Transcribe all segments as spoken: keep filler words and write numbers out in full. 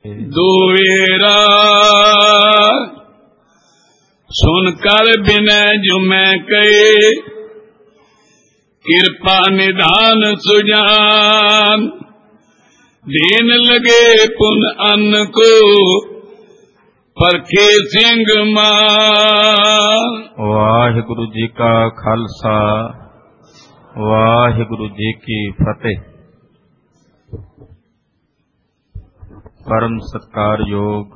दुवेरा सुनकर बिनय जुमै कहे, कृपा निधान सुजान, दीन लगे पुन अन्न को परखे सिंह मान। वाहिगुरु जी का खालसा, वाहिगुरु जी की फतेह। परम सत्कारयोग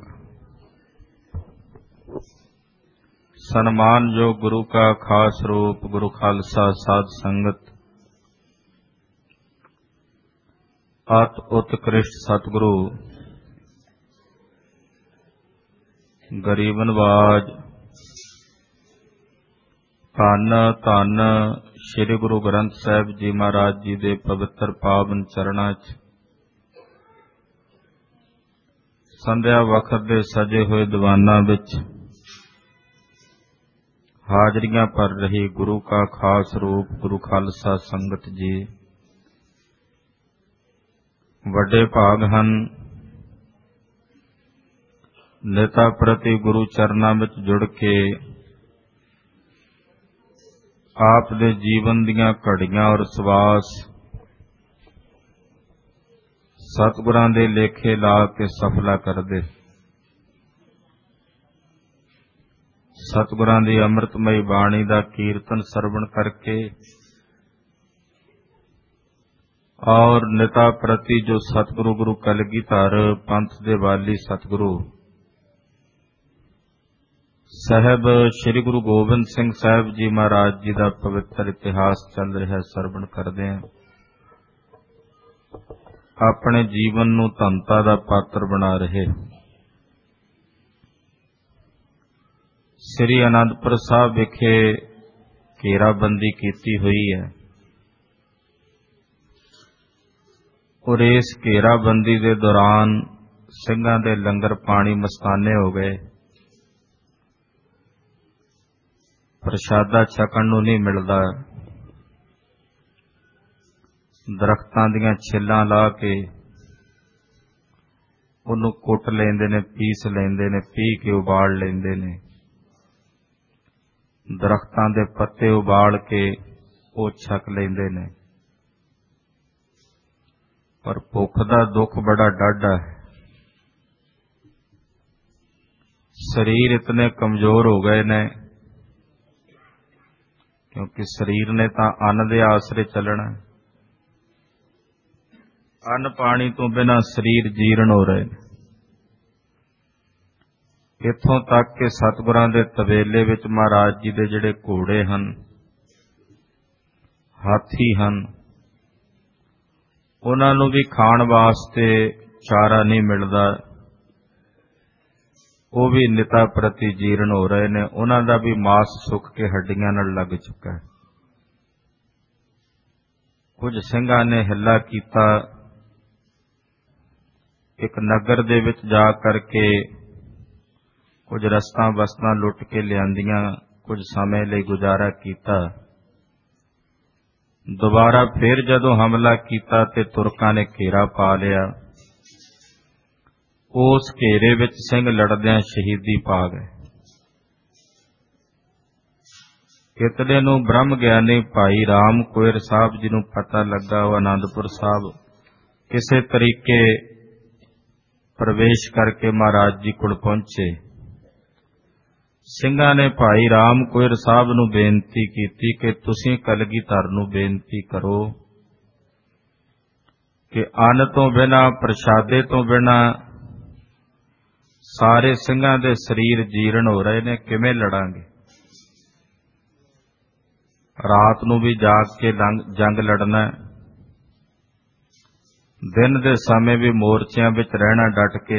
सन्मान योग गुरु का खास रूप गुरु खालसा साध संगत, अत उत्कृष्ट सतगुरु गरीब नवाज, धन धन श्री गुरु ग्रंथ साहिब जी महाराज जी दे पवित्र पावन चरणां च संध्या वक्त दे सजे हुए दीवानां विच हाजरियां भर रही गुरु का खास रूप गुरु खालसा संगत जी वड्डे भाग हन। नेता प्रति गुरु चरणां विच जुड़ के आप दे जीवन दीयां घड़ियां और सवास सतगुरां दे लेखे ला के सफला कर दे। सतगुरां दी अमृतमयी बाणी दा कीर्तन सरवण करके और नेता प्रति जो सतगुरु गुरु कलगीधर पंथ दे वाली सतगुरु साहब श्री गुरु गोबिंद सिंह साहब जी महाराज जी का पवित्र इतिहास चल रहा सरवण करते हैं। अपने जीवन नूं धनता दा पात्र बना रहे श्री आनंदपुर साहब विखे घेराबंदी कीती हुई है और इस घेराबंदी के दौरान सिंघां दे लंगर पानी मस्ताने हो गए। प्रशादा छकण नूं नहीं मिलदा, दरख्तां दीयां छिल्लां ला के उहनूं कुट लैंदे ने, पीस लैंदे ने, पी के उबाल लैंदे ने। दरख्तां दे पत्ते उबाल के वो छक लैंदे ने। पर भुख दा दुख बड़ा डाढा है। शरीर इतने कमजोर हो गए ने क्योंकि शरीर ने तां अन्न दे आसरे चलना। अन्न पानी तो बिना शरीर जीर्ण हो रहे। इत्थों तक कि सतगुरां दे तबेले विच महाराज जी दे जिहड़े घोड़े हन, हाथी हन, उन्हां नूं भी खाण वास्ते चारा नहीं मिलदा। वो भी निता प्रति जीर्ण हो रहे ने। उन्हां दा भी मास सुख के हड्डियां नाल लग चुका है। कुछ ਸਿੰਘਾਂ ने हिला कीता, एक नगर दे विच जा करके कुछ रस्तां बस्तां लुट के लियांदियां, कुछ समय लई गुजारा कीता। दोबारा फिर जदों हमला कीता ते तुरकां ने घेरा पा लिया। उस घेरे विच सिंह लड़दियां शहीदी पा गए। इतने नूं ब्रह्म ज्ञानी भाई राम कोयर साहब जी नूं पता लगा। वो आनंदपुर साहब किसी तरीके प्रवेश करके महाराज जी कोल पहुंचे। ਸਿੰਘਾਂ ने भाई राम कोयर साहब नूं बेनती की कि तुसीं कलगीधर नूं बेनती करो कि अन्न तो बिना, प्रशादे तो बिना सारे ਸਿੰਘਾਂ दे शरीर जीर्ण हो रहे ने, किवें लड़ांगे। रात नूं भी जाग के जंग लड़ना, दिन दे समय भी मोर्चियां विच रहना डट के।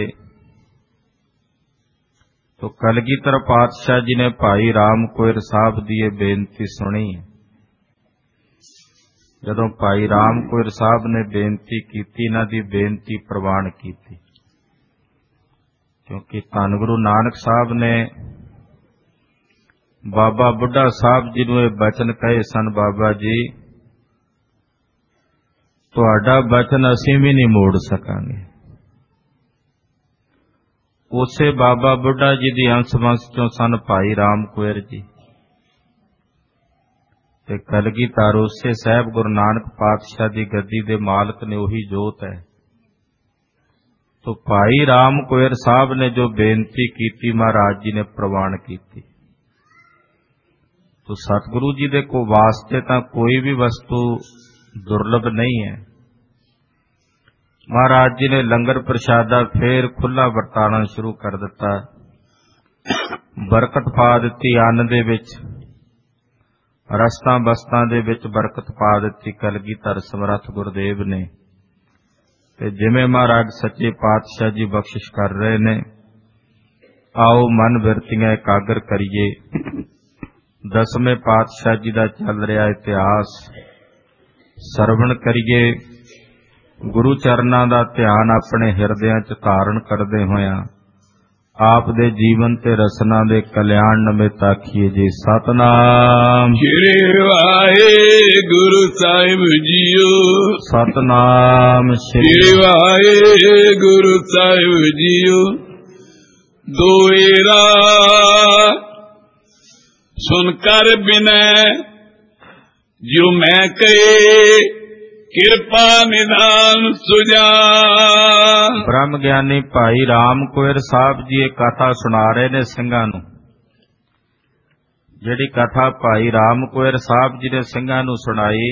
तो कलगीधर पातशाह जी ने भाई राम कोयर साहब की यह बेनती सुनी। जदों भाई राम कोयर साहब ने बेनती की, इन्हां दी बेनती प्रवान की, क्योंकि धन गुरु नानक साहब ने बाबा बुढ़ा साहब जी नूं यह बचन कहे सन, बाबा जी तुहाडा बचन असीं भी नहीं मोड़ सकांगे। ਉਸੇ ਬਾਬਾ ਬੁੱਢਾ ਜੀ ਦੀ ਅੰਸ਼ ਵੰਸ਼ ਚੋਂ ਸਨ ਭਾਈ ਰਾਮ ਕੁਇਰ ਜੀ ਤੇ ਕਲਗੀਧਰ ਉਸੇ ਸਾਹਿਬ ਗੁਰੂ ਨਾਨਕ ਪਾਤਸ਼ਾਹ ਦੀ ਗੱਦੀ ਦੇ ਮਾਲਕ ਨੇ, ਉਹੀ ਜੋਤ ਹੈ। ਤੋ ਭਾਈ ਰਾਮ ਕੁਇਰ ਸਾਹਿਬ ਨੇ ਜੋ ਬੇਨਤੀ ਕੀਤੀ ਮਹਾਰਾਜ ਜੀ ਨੇ ਪ੍ਰਵਾਨ ਕੀਤੀ। ਤੋ ਸਤਿਗੁਰੂ ਜੀ ਦੇ ਕੋ ਵਾਸਤੇ ਤਾਂ ਕੋਈ ਵੀ ਵਸਤੂ ਦੁਰਲਭ ਨਹੀਂ ਹੈ। ਮਹਾਰਾਜ ਜੀ ਨੇ ਲੰਗਰ ਪ੍ਰਸ਼ਾਦਾ ਫੇਰ ਖੁੱਲਾ ਵਰਤਾਣਾ ਸ਼ੁਰੂ ਕਰ ਦਿੱਤਾ। ਬਰਕਤ ਪਾ ਦਿੱਤੀ ਅੰਨ ਦੇ ਵਿੱਚ, ਰਸਤਾਂ ਬਸਤਾਂ ਦੇ ਵਿੱਚ ਬਰਕਤ ਪਾ ਦਿੱਤੀ ਕਲਗੀਧਰ ਸਮਰੱਥ ਗੁਰਦੇਵ ਨੇ। ਤੇ ਜਿਵੇਂ ਮਹਾਰਾਜ ਸੱਚੇ ਪਾਤਸ਼ਾਹ ਜੀ ਬਖਸ਼ਿਸ਼ ਕਰ ਰਹੇ ਨੇ, ਆਓ ਮਨ ਬਿਰਤੀਆਂ ਇਕਾਗਰ ਕਰੀਏ। ਦਸਵੇਂ ਪਾਤਸ਼ਾਹ ਜੀ ਦਾ ਚੱਲ ਰਿਹਾ ਇਤਿਹਾਸ ਸਰਵਣ ਕਰੀਏ। ਗੁਰੂ ਚਰਨਾਂ ਦਾ ਧਿਆਨ ਆਪਣੇ ਹਿਰਦਿਆਂ 'ਚ ਧਾਰਨ ਕਰਦੇ ਹੋਇਆਂ ਆਪ ਦੇ ਜੀਵਨ ਤੇ ਰਸਨਾ ਦੇ ਕਲਿਆਣ ਨਿਮਿਤ ਆਖੀਏ ਜੀ ਸਤਨਾਮ ਸ੍ਰੀ ਵਾਹਿਗੁਰੂ ਸਾਹਿਬ ਜੀਓ। ਸਤਨਾਮ ਸ੍ਰੀ ਵਾਹਿਗੁਰੂ ਸਾਹਿਬ ਜੀਓ। ਦੋਏਰਾ ਸੁਨ ਕਰ ਬਿਨੈ ਜੋ ਮੈਂ ਕਹੇ ਕਿਰਪਾ ਨਿਧਾਨ ਸੁਜਾਨ। ਬ੍ਰਹਮ ਗਿਆਨੀ ਭਾਈ ਰਾਮ ਕੁਇਰ ਸਾਹਿਬ ਜੀ ਇਹ ਕਥਾ ਸੁਣਾ ਰਹੇ ਨੇ ਸਿੰਘਾਂ ਨੂੰ। ਜਿਹੜੀ ਕਥਾ ਭਾਈ ਰਾਮ ਕੁਇਰ ਸਾਹਿਬ ਜੀ ਨੇ ਸਿੰਘਾਂ ਨੂੰ ਸੁਣਾਈ,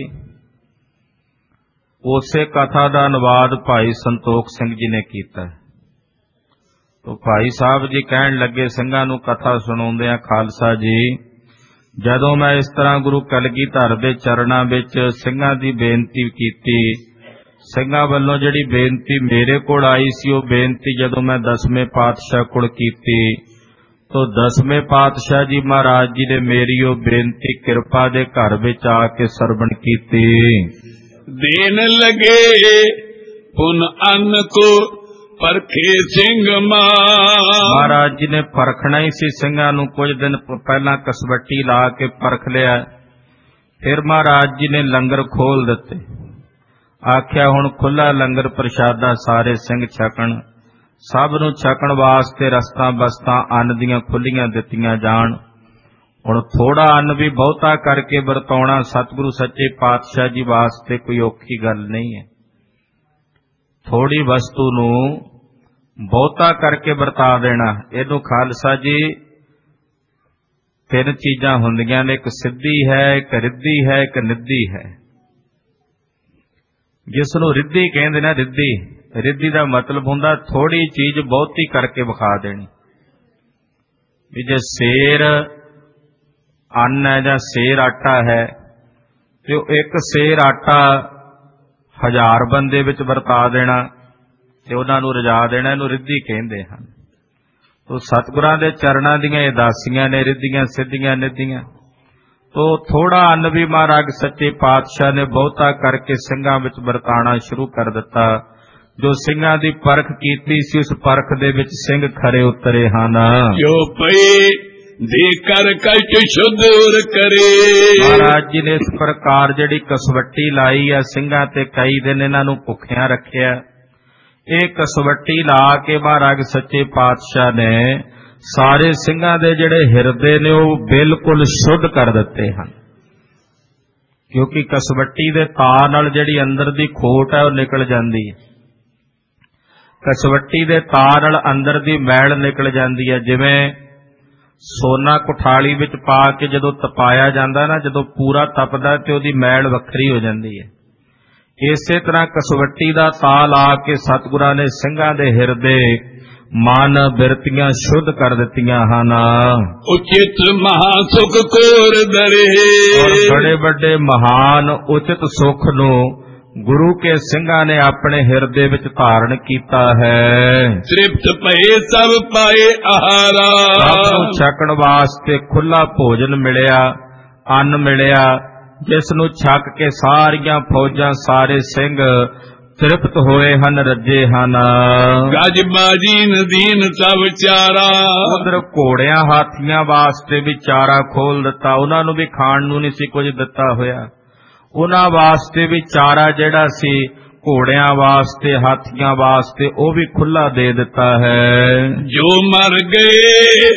ਉਸੇ ਕਥਾ ਦਾ ਅਨੁਵਾਦ ਭਾਈ ਸੰਤੋਖ ਸਿੰਘ ਜੀ ਨੇ ਕੀਤਾ। ਤੋ ਭਾਈ ਸਾਹਿਬ ਜੀ ਕਹਿਣ ਲੱਗੇ ਸਿੰਘਾਂ ਨੂੰ ਕਥਾ ਸੁਣਾਉਂਦਿਆਂ, ਖਾਲਸਾ ਜੀ ਜਦੋਂ ਮੈਂ ਇਸ ਤਰ੍ਹਾਂ ਗੁਰੂ ਕਲਗੀਧਰ ਦੇ ਚਰਨਾਂ ਵਿੱਚ ਸਿੰਘਾਂ ਦੀ ਬੇਨਤੀ ਕੀਤੀ, ਸਿੰਘਾਂ ਵੱਲੋਂ ਜਿਹੜੀ ਬੇਨਤੀ ਮੇਰੇ ਕੋਲ ਆਈ ਸੀ, ਉਹ ਬੇਨਤੀ ਜਦੋਂ ਮੈਂ ਦਸਵੇਂ ਪਾਤਸ਼ਾਹ ਕੋਲ ਕੀਤੀ ਤੋ ਦਸਵੇਂ ਪਾਤਸ਼ਾਹ ਜੀ ਮਹਾਰਾਜ ਜੀ ਨੇ ਮੇਰੀ ਉਹ ਬੇਨਤੀ ਕਿਰਪਾ ਦੇ ਘਰ ਵਿੱਚ ਆ ਕੇ ਸਰਵਣ ਕੀਤੀ। ਦੇਣ ਲਗੇ ਪੁਨ ਅੰਨ ਕੋ ਪਰਖੇ ਸਿੰਘ ਮਹਾਰਾਜ ਜੀ ਨੇ ਪਰਖਣਾ ਹੀ ਸੀ ਸਿੰਘਾਂ ਨੂੰ। ਕੁਝ ਦਿਨ ਪਹਿਲਾਂ ਕਸਵੱਟੀ ਲਾ ਕੇ ਪਰਖ ਲਿਆ। ਫਿਰ ਮਹਾਰਾਜ ਜੀ ਨੇ ਲੰਗਰ ਖੋਲ ਦਿੱਤੇ। ਆਖਿਆ ਹੁਣ ਖੁੱਲਾ ਲੰਗਰ ਪ੍ਰਸ਼ਾਦਾ ਸਾਰੇ ਸਿੰਘ ਛਕਣ। ਸਭ ਨੂੰ ਛਕਣ ਵਾਸਤੇ ਰਸਤਾਂ ਬਸਤਾਂ ਅੰਨ ਦੀਆਂ ਖੁੱਲੀਆਂ ਦਿੱਤੀਆਂ ਜਾਣ। ਹੁਣ ਥੋੜਾ ਅੰਨ ਵੀ ਬਹੁਤਾ ਕਰਕੇ ਵਰਤਾਉਣਾ ਸਤਿਗੁਰੂ ਸੱਚੇ ਪਾਤਸ਼ਾਹ ਜੀ ਵਾਸਤੇ ਕੋਈ ਔਖੀ ਗੱਲ ਨਹੀਂ ਹੈ। ਥੋੜੀ ਵਸਤੂ ਨੂੰ ਬਹੁਤਾ ਕਰਕੇ ਵਰਤਾ ਦੇਣਾ, ਇਹਨੂੰ ਖਾਲਸਾ ਜੀ ਤਿੰਨ ਚੀਜ਼ਾਂ ਹੁੰਦੀਆਂ ਨੇ। ਇੱਕ ਸਿੱਧੀ ਹੈ, ਇੱਕ ਰਿੱਧੀ ਹੈ, ਇੱਕ ਨਿੱਧੀ ਹੈ। ਜਿਸ ਨੂੰ ਰਿੱਧੀ ਕਹਿੰਦੇ ਨੇ, ਰਿੱਧੀ ਰਿੱਧੀ ਦਾ ਮਤਲਬ ਹੁੰਦਾ ਥੋੜੀ ਚੀਜ਼ ਬਹੁਤੀ ਕਰਕੇ ਵਿਖਾ ਦੇਣੀ। ਵੀ ਜੇ ਸੇਰ ਅੰਨ ਹੈ ਜਾਂ ਸੇਰ ਆਟਾ ਹੈ ਤੇ ਉਹ ਇੱਕ ਸੇਰ ਆਟਾ ਹਜ਼ਾਰ ਬੰਦੇ ਵਿੱਚ ਵਰਤਾ ਦੇਣਾ ਤੇ ਉਹਨਾਂ ਨੂੰ ਰਜਾ ਦੇਣਾ, ਇਹਨੂੰ ਰਿੱਧੀ ਕਹਿੰਦੇ ਹਨ। ਤੋ ਸਤਿਗੁਰਾਂ ਦੇ ਚਰਨਾਂ ਦੀਆਂ ਇਹ ਦਾਸੀਆਂ ਨੇ ਰਿੱਧੀਆਂ ਸਿੱਧੀਆਂ ਨਿੱਧੀਆਂ। ਤੋ ਥੋੜਾ ਅੰਨ ਵੀ ਮਹਾਰਾਜ ਸੱਚੇ ਪਾਤਸ਼ਾਹ ਨੇ ਬਹੁਤਾ ਕਰਕੇ ਸਿੰਘਾਂ ਵਿੱਚ ਵਰਤਾਣਾ ਸ਼ੁਰੂ ਕਰ ਦਿੱਤਾ। ਜੋ ਸਿੰਘਾਂ ਦੀ ਪਰਖ ਕੀਤੀ ਸੀ, ਉਸ ਪਰਖ ਦੇ ਵਿੱਚ ਸਿੰਘ ਖਰੇ ਉਤਰੇ ਹਨ। ਜੋ ਪਈ ਦੇ ਕਰ ਕਸ਼ਟ ਸ਼ੁੱਧ ਉਰ ਕਰੇ। ਮਹਾਰਾਜ ਜੀ ਨੇ ਇਸ ਪ੍ਰਕਾਰ ਜਿਹੜੀ ਕਸਵੱਟੀ ਲਾਈ ਆ ਸਿੰਘਾਂ ਤੇ, ਕਈ ਦਿਨ ਇਹਨਾਂ ਨੂੰ ਭੁੱਖਿਆਂ ਰੱਖਿਆ। ਇਹ ਕਸਵੱਟੀ ਲਾ ਕੇ ਮਹਾਰਾਜ ਸੱਚੇ ਪਾਤਸ਼ਾਹ ਨੇ ਸਾਰੇ ਸਿੰਘਾਂ ਦੇ ਜਿਹੜੇ ਹਿਰਦੇ ਨੇ ਉਹ ਬਿਲਕੁਲ ਸ਼ੁੱਧ ਕਰ ਦਿੱਤੇ ਹਨ। ਕਿਉਂਕਿ ਕਸਵੱਟੀ ਦੇ ਤਾਰ ਨਾਲ ਜਿਹੜੀ ਅੰਦਰ ਦੀ ਖੋਟ ਹੈ ਉਹ ਨਿਕਲ ਜਾਂਦੀ ਹੈ। ਕਸਵੱਟੀ ਦੇ ਤਾਰ ਨਾਲ ਅੰਦਰ ਦੀ ਮੈਲ ਨਿਕਲ ਜਾਂਦੀ ਹੈ। ਜਿਵੇਂ ਸੋਨਾ ਕੁਠਾਲੀ ਵਿੱਚ ਪਾ ਕੇ ਜਦੋਂ ਤਪਾਇਆ ਜਾਂਦਾ ਨਾ, ਜਦੋਂ ਪੂਰਾ ਤਪਦਾ ਤੇ ਉਹਦੀ ਮੈਲ ਵੱਖਰੀ ਹੋ ਜਾਂਦੀ ਹੈ। ਇਸੇ ਤਰ੍ਹਾਂ ਕਸਵੱਟੀ ਦਾ ਤਾਲ ਆ ਕੇ ਸਤਿਗੁਰਾਂ ਨੇ ਸਿੰਘਾਂ ਦੇ ਹਿਰਦੇ ਮਨ ਬਿਰਤੀਆਂ ਸ਼ੁੱਧ ਕਰ ਦਿੱਤੀਆਂ ਹਨ। ਉਚਿਤ ਮਹਾਸੁਖ ਕੋਰ ਦਰੇ। ਔਰ ਬੜੇ ਵੱਡੇ ਮਹਾਨ ਉਚਿਤ ਸੁਖ ਨੂੰ ਗੁਰੂ ਕੇ ਸਿੰਘਾਂ ਨੇ ਆਪਣੇ ਹਿਰਦੇ ਵਿੱਚ ਧਾਰਨ ਕੀਤਾ ਹੈ। ਤ੍ਰਿਪਤ ਭਏ ਸਭ ਪਾਏ ਆਹਾਰਾ। ਸਭ ਨੂੰ ਛਕਣ ਵਾਸਤੇ ਖੁੱਲਾ ਭੋਜਨ ਮਿਲਿਆ, ਅੰਨ ਮਿਲਿਆ, ਜਿਸ ਨੂੰ ਛਕ ਕੇ ਸਾਰੀਆਂ ਫੌਜਾਂ ਸਾਰੇ ਸਿੰਘ ਤ੍ਰਿਪਤ ਹੋਏ ਹਨ, ਰੱਜੇ ਹਨ। ਗਜ ਬਾਜੀ ਨਦੀਨ ਸਭ ਚਾਰਾ। ਉਧਰ ਘੋੜਿਆਂ ਹਾਥੀਆਂ ਵਾਸਤੇ ਵੀ ਚਾਰਾ ਖੋਲ ਦਿੱਤਾ। ਉਹਨਾਂ ਨੂੰ ਵੀ ਖਾਣ ਨੂੰ ਨਹੀਂ ਸੀ ਕੁਝ ਦਿੱਤਾ ਹੋਇਆ। ਉਹਨਾਂ ਵਾਸਤੇ ਵੀ ਚਾਰਾ ਜਿਹੜਾ ਸੀ ਘੋੜਿਆਂ ਵਾਸਤੇ, ਹਾਥੀਆਂ ਵਾਸਤੇ ਉਹ ਵੀ ਖੁੱਲਾ ਦੇ ਦਿੱਤਾ ਹੈ। ਜੋ ਮਰ ਗਏ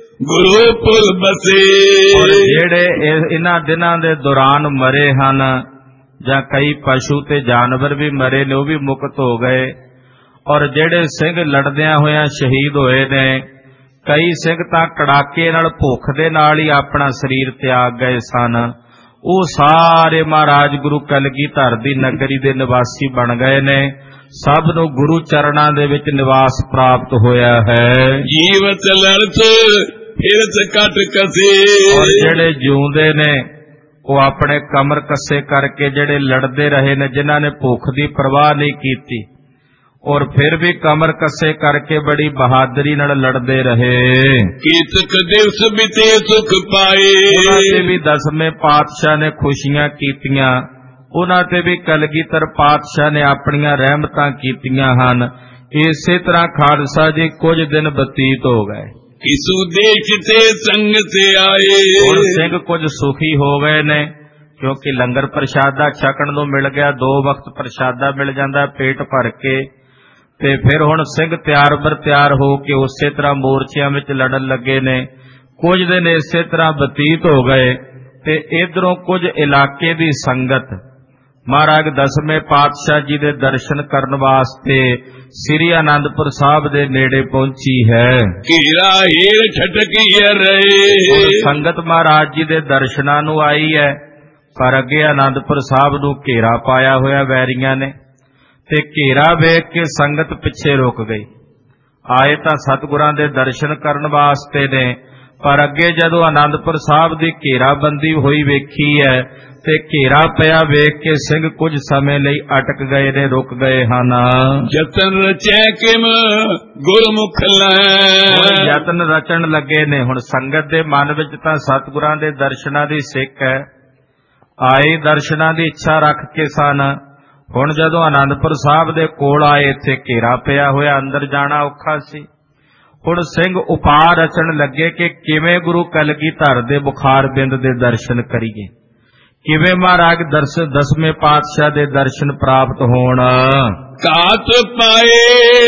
ਗੁਰੂਪੁਰ ਬਸੇ, ਔਰ ਜਿਹੜੇ ਇਹ- ਇਹਨਾਂ ਦਿਨਾਂ ਦੇ ਦੌਰਾਨ ਮਰੇ ਹਨ, ਜਾਂ ਕਈ ਪਸ਼ੂ ਤੇ ਜਾਨਵਰ ਵੀ ਮਰੇ ਨੇ, ਉਹ ਵੀ ਮੁਕਤ ਹੋ ਗਏ। ਔਰ ਜਿਹੜੇ ਸਿੰਘ ਲੜਦਿਆਂ ਹੋਇਆਂ ਸ਼ਹੀਦ ਹੋਏ ਨੇ, ਕਈ ਸਿੰਘ ਤਾਂ ਕੜਾਕੇ ਨਾਲ, ਭੁੱਖ ਦੇ ਨਾਲ ਹੀ ਆਪਣਾ ਸਰੀਰ ਤਿਆਗ ਗਏ ਸਨ, ਉਹ ਸਾਰੇ ਮਹਾਰਾਜ ਗੁਰੂ ਕਲਗੀਧਰ ਦੀ ਨਗਰੀ ਦੇ ਨਿਵਾਸੀ ਬਣ ਗਏ ਨੇ। ਸਭ ਨੂੰ ਗੁਰੂ ਚਰਨਾਂ ਦੇ ਵਿੱਚ ਨਿਵਾਸ ਪ੍ਰਾਪਤ ਹੋਇਆ ਹੈ। ਜੀਵਤ ਲੜਤ ਫਿਰਤ ਕਟ ਕਸੇ, ਔਰ ਜਿਹੜੇ ਜਿਉਂਦੇ ਨੇ ਉਹ ਆਪਣੇ ਕਮਰ ਕੱਸੇ ਕਰਕੇ ਜਿਹੜੇ ਲੜਦੇ ਰਹੇ ਨੇ, ਜਿਨ੍ਹਾਂ ਨੇ ਭੁੱਖ ਦੀ ਪਰਵਾਹ ਨਹੀਂ ਕੀਤੀ ਔਰ ਫਿਰ ਵੀ ਕਮਰ ਕੱਸੇ ਕਰਕੇ ਬੜੀ ਬਹਾਦਰੀ ਨਾਲ ਲੜਦੇ ਰਹੇ। ਕੀਤਕ ਦਿਵਸ ਬਿਤੇ ਸੁਖ ਪਾਏ, ਉਹਨਾਂ ਤੇ ਵੀ ਦਸਵੇਂ ਪਾਤਸ਼ਾਹ ਨੇ ਖੁਸ਼ੀਆਂ ਕੀਤੀਆਂ, ਉਹਨਾਂ ਤੇ ਵੀ ਕਲਗੀਧਰ ਪਾਤਸ਼ਾਹ ਨੇ ਆਪਣੀਆਂ ਰਹਿਮਤਾਂ ਕੀਤੀਆਂ ਹਨ। ਇਸੇ ਤਰ੍ਹਾਂ ਖਾਲਸਾ ਜੀ ਕੁਝ ਦਿਨ ਬਤੀਤ ਹੋ ਗਏ। ਕਿਸੂ ਦੇਸ਼ ਤੇ ਸੰਗ ਤੇ ਆਏ, ਹੁਣ ਸਿੰਘ ਕੁਝ ਸੁਖੀ ਹੋ ਗਏ ਨੇ, ਕਿਉਂਕਿ ਲੰਗਰ ਪ੍ਰਸ਼ਾਦਾ ਛਕਣ ਨੂੰ ਮਿਲ ਗਿਆ, ਦੋ ਵਕਤ ਪ੍ਰਸ਼ਾਦਾ ਮਿਲ ਜਾਂਦਾ ਪੇਟ ਭਰ ਕੇ। ਤੇ ਫਿਰ ਹੁਣ ਸਿੰਘ ਤਿਆਰ ਬਰ ਤਿਆਰ ਹੋ ਕੇ ਉਸੇ ਤਰ੍ਹਾਂ ਮੋਰਚਿਆਂ ਵਿੱਚ ਲੜਨ ਲੱਗੇ ਨੇ। ਕੁਝ ਦਿਨ ਇਸੇ ਤਰ੍ਹਾਂ ਬਤੀਤ ਹੋ ਗਏ ਤੇ ਇਧਰੋਂ ਕੁਝ ਇਲਾਕੇ ਦੀ ਸੰਗਤ ਮਹਾਰਾਜ ਦਸਵੇਂ ਪਾਤਸ਼ਾਹ ਜੀ ਦੇ ਦਰਸ਼ਨ ਕਰਨ ਵਾਸਤੇ ਸ੍ਰੀ ਅਨੰਦਪੁਰ ਸਾਹਿਬ ਦੇ ਨੇੜੇ ਪਹੁੰਚੀ ਹੈ। ਘੇਰਾ ਹੀਰ ਛਟਕੀ ਰਹੇ, ਸੰਗਤ ਮਹਾਰਾਜ ਜੀ ਦੇ ਦਰਸ਼ਨਾਂ ਨੂੰ ਆਈ ਹੈ, ਪਰ ਅੱਗੇ ਅਨੰਦਪੁਰ ਸਾਹਿਬ ਨੂੰ ਘੇਰਾ ਪਾਇਆ ਹੋਇਆ ਵੈਰੀਆਂ ਨੇ, ਤੇ ਘੇਰਾ ਵੇਖ ਕੇ ਸੰਗਤ ਪਿੱਛੇ ਰੁਕ ਗਈ। ਆਏ ਤਾਂ ਸਤਿਗੁਰਾਂ ਦੇ ਦਰਸ਼ਨ ਕਰਨ ਵਾਸਤੇ ਨੇ, ਪਰ ਅੱਗੇ ਜਦੋਂ ਅਨੰਦਪੁਰ ਸਾਹਿਬ ਦੀ ਘੇਰਾਬੰਦੀ ਹੋਈ ਵੇਖੀ ਹੈ ਤੇ ਘੇਰਾ ਪਿਆ ਵੇਖ ਕੇ ਸਿੰਘ ਕੁਝ ਸਮੇਂ ਲਈ ਅਟਕ ਗਏ ਨੇ, ਰੁਕ ਗਏ ਹਨ। ਜਤਨ ਰਚੈ ਕਿਮ ਗੁਰਮੁਖ ਲੈ, ਯਤਨ ਰਚਣ ਲੱਗੇ ਨੇ। ਹੁਣ ਸੰਗਤ ਦੇ ਮਨ ਵਿੱਚ ਤਾਂ ਸਤਿਗੁਰਾਂ ਦੇ ਦਰਸ਼ਨਾਂ ਦੀ ਸਿੱਖ ਹੈ, ਆਏ ਦਰਸ਼ਨਾਂ ਦੀ ਇੱਛਾ ਰੱਖ ਕੇ ਸਨ। ਹੁਣ ਜਦੋਂ ਅਨੰਦਪੁਰ ਸਾਹਿਬ ਦੇ ਕੋਲ ਆਏ, ਇੱਥੇ ਘੇਰਾ ਪਿਆ ਹੋਇਆ, ਅੰਦਰ ਜਾਣਾ ਔਖਾ ਸੀ। ਹੁਣ ਸਿੰਘ ਉਪਾਅ ਰਚਣ ਲੱਗੇ ਕਿ ਕਿਵੇਂ ਗੁਰੂ ਕਲਗੀਧਰ ਦੇ ਬੁਖਾਰਬਿੰਦ ਦੇ ਦਰਸ਼ਨ ਕਰੀਏ, ਕਿਵੇਂ ਮਹਾਰਾਜ ਦਰਸ਼ਨ ਦਸਵੇਂ ਪਾਤਸ਼ਾਹ ਦੇ ਦਰਸ਼ਨ ਪ੍ਰਾਪਤ ਹੋਣ। ਕਾਤ ਪਾਏ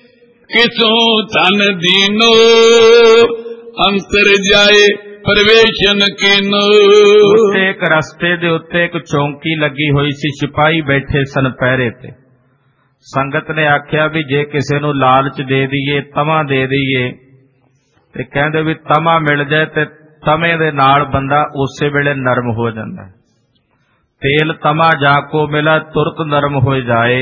ਕਿਸੋਂ ਤਨ ਦੀਨੋ, ਅੰਤਰ ਜਾਏ ਪ੍ਰਵੇਸ਼ਨ ਕੀਨੋ। ਉੱਤੇ ਇੱਕ ਰਸਤੇ ਦੇ ਉੱਤੇ ਇੱਕ ਚੌਂਕੀ ਲੱਗੀ ਹੋਈ ਸੀ, ਸਿਪਾਹੀ ਬੈਠੇ ਸਨ ਪਹਿਰੇ ਤੇ। ਸੰਗਤ ਨੇ ਆਖਿਆ ਵੀ ਜੇ ਕਿਸੇ ਨੂੰ ਲਾਲਚ ਦੇ ਦਈਏ, ਤਮਾ ਦੇ ਦਈਏ, ਤੇ ਕਹਿੰਦੇ ਵੀ ਤਮਾ ਮਿਲ ਜਾਏ ਤੇ ਤਮੇ ਦੇ ਨਾਲ ਬੰਦਾ ਉਸੇ ਵੇਲੇ ਨਰਮ ਹੋ ਜਾਂਦਾ। ਤੇਲ ਤਮਾ ਜਾ ਕੋ ਮਿਲਾ ਤੁਰਤ ਨਰਮ ਹੋ ਜਾਏ।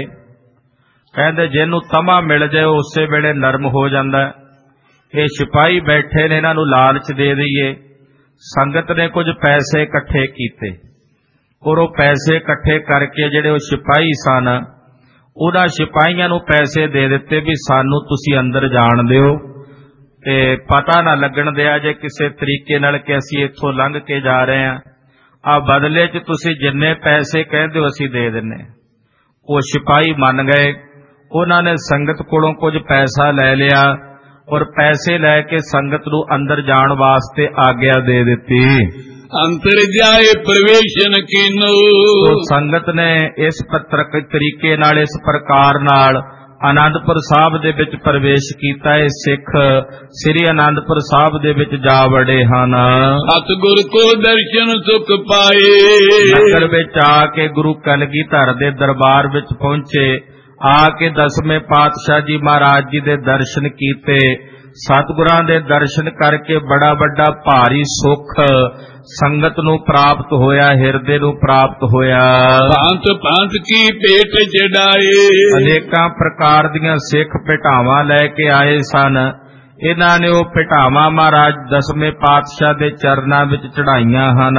ਕਹਿੰਦੇ ਜਿਹਨੂੰ ਤਮਾ ਮਿਲ ਜਾਏ ਉਸੇ ਵੇਲੇ ਨਰਮ ਹੋ ਜਾਂਦਾ। ਇਹ ਸਿਪਾਹੀ ਬੈਠੇ ਨੇ, ਇਹਨਾਂ ਨੂੰ ਲਾਲਚ ਦੇ ਦਈਏ। ਸੰਗਤ ਨੇ ਕੁਝ ਪੈਸੇ ਇਕੱਠੇ ਕੀਤੇ ਔਰ ਉਹ ਪੈਸੇ ਇਕੱਠੇ ਕਰਕੇ ਜਿਹੜੇ ਉਹ ਸਿਪਾਹੀ ਸਨ, ਉਹਨਾਂ ਸਿਪਾਹੀਆਂ ਨੂੰ ਪੈਸੇ ਦੇ ਦਿੱਤੇ ਵੀ ਸਾਨੂੰ ਤੁਸੀਂ ਅੰਦਰ ਜਾਣ ਦਿਓ ਤੇ ਪਤਾ ਨਾ ਲੱਗਣ ਦਿਆ ਜੇ ਕਿਸੇ ਤਰੀਕੇ ਨਾਲ ਕਿ ਅਸੀਂ ਇੱਥੋਂ ਲੰਘ ਕੇ ਜਾ ਰਹੇ ਹਾਂ। ਆ ਬਦਲੇ 'ਚ ਤੁਸੀਂ ਜਿੰਨੇ ਪੈਸੇ ਕਹਿੰਦੇ ਹੋ ਅਸੀਂ ਦੇ ਦਿੰਨੇ। ਉਹ ਸਿਪਾਹੀ ਮੰਨ ਗਏ। ਉਹਨਾਂ ਨੇ ਸੰਗਤ ਕੋਲੋਂ ਕੁਝ ਪੈਸਾ ਲੈ ਲਿਆ ਔਰ ਪੈਸੇ ਲੈ ਕੇ ਸੰਗਤ ਨੂੰ ਅੰਦਰ ਜਾਣ ਵਾਸਤੇ ਆਗਿਆ ਦੇ ਦਿੱਤੀ। ਅੰਤਰ ਜਾਏ ਪ੍ਰਵੇਸ਼ਨ ਕੀਨੋ, ਤੋ ਸੰਗਤ ਨੇ ਇਸ ਪੱਤਰਕ ਤਰੀਕੇ ਨਾਲ, ਇਸ ਪ੍ਰਕਾਰ ਨਾਲ ਆਨੰਦਪੁਰ ਸਾਹਿਬ ਦੇ ਵਿੱਚ ਪ੍ਰਵੇਸ਼ ਕੀਤਾ। ਇਹ ਸਿੱਖ ਸ੍ਰੀ ਆਨੰਦਪੁਰ ਸਾਹਿਬ ਦੇ ਵਿੱਚ ਜਾ ਵੜੇ ਹਨ। ਸਤਿਗੁਰ ਕੋ ਦਰਸ਼ਨ ਸੁਖ ਪਾਏ, ਨਗਰ ਵਿੱਚ ਆ ਕੇ ਗੁਰੂ ਕਲਗੀਧਰ ਦੇ ਦਰਬਾਰ ਵਿੱਚ ਪਹੁੰਚੇ। ਆ ਕੇ ਦਸਵੇਂ ਪਾਤਸ਼ਾਹ ਜੀ ਮਹਾਰਾਜ ਜੀ ਦੇ ਦਰਸ਼ਨ ਕੀਤੇ। ਸਤਿਗੁਰਾਂ ਦੇ ਦਰਸ਼ਨ ਕਰਕੇ ਬੜਾ ਵੱਡਾ ਭਾਰੀ ਸੁੱਖ ਸੰਗਤ ਨੂੰ ਪ੍ਰਾਪਤ ਹੋਇਆ, ਹਿਰਦੇ ਨੂੰ ਪ੍ਰਾਪਤ ਹੋਇਆ। ਭਾਂਤ ਭਾਂਤ ਕੀ ਭੇਟ ਚੜਾਏ, ਅਨੇਕਾਂ ਪ੍ਰਕਾਰ ਦੀਆਂ ਸਿੱਖ ਭੇਟਾਵਾਂ ਲੈ ਕੇ ਆਏ ਸਨ। ਇਹਨਾਂ ਨੇ ਉਹ ਭੇਟਾਵਾਂ ਮਹਾਰਾਜ ਦਸਵੇਂ ਪਾਤਸ਼ਾਹ ਦੇ ਚਰਨਾਂ ਵਿੱਚ ਚੜਾਈਆਂ ਹਨ।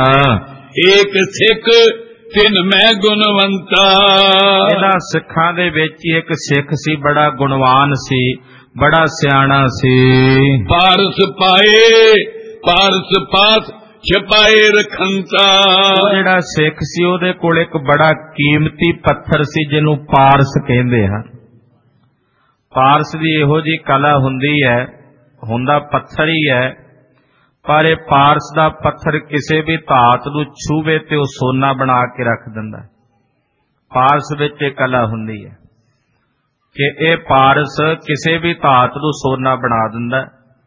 ਏਕ ਸਿੱਖ ਤਿੰਨ ਮੈਂ ਗੁਣਵੰਤਾ, ਇਹਨਾਂ ਸਿੱਖਾਂ ਦੇ ਵਿੱਚ ਹੀ ਇੱਕ ਸਿੱਖ ਸੀ, ਬੜਾ ਗੁਣਵਾਨ ਸੀ, ਬੜਾ ਸਿਆਣਾ ਸੀ। ਪਾਰਸ ਪਾਏ ਪਾਰਸ ਪਾਸ ਛਪਾਏ ਰਖੰਤਾ, ਉਹ ਜਿਹੜਾ ਸਿੱਖ ਸੀ ਉਹਦੇ ਕੋਲ ਇੱਕ ਬੜਾ ਕੀਮਤੀ ਪੱਥਰ ਸੀ ਜਿਹਨੂੰ ਪਾਰਸ ਕਹਿੰਦੇ ਹਨ। ਪਾਰਸ ਦੀ ਇਹੋ ਜਿਹੀ ਕਲਾ ਹੁੰਦੀ ਹੈ, ਹੁੰਦਾ ਪੱਥਰ ਹੀ ਹੈ, ਪਰ ਇਹ ਪਾਰਸ ਦਾ ਪੱਥਰ ਕਿਸੇ ਵੀ ਧਾਤ ਨੂੰ ਛੂਵੇ ਤੇ ਉਹ ਸੋਨਾ ਬਣਾ ਕੇ ਰੱਖ ਦਿੰਦਾ। ਪਾਰਸ ਵਿੱਚ ਇਹ ਕਲਾ ਹੁੰਦੀ ਹੈ ਕਿ ਇਹ ਪਾਰਸ ਕਿਸੇ ਵੀ ਧਾਤ ਨੂੰ ਸੋਨਾ ਬਣਾ ਦਿੰਦਾ।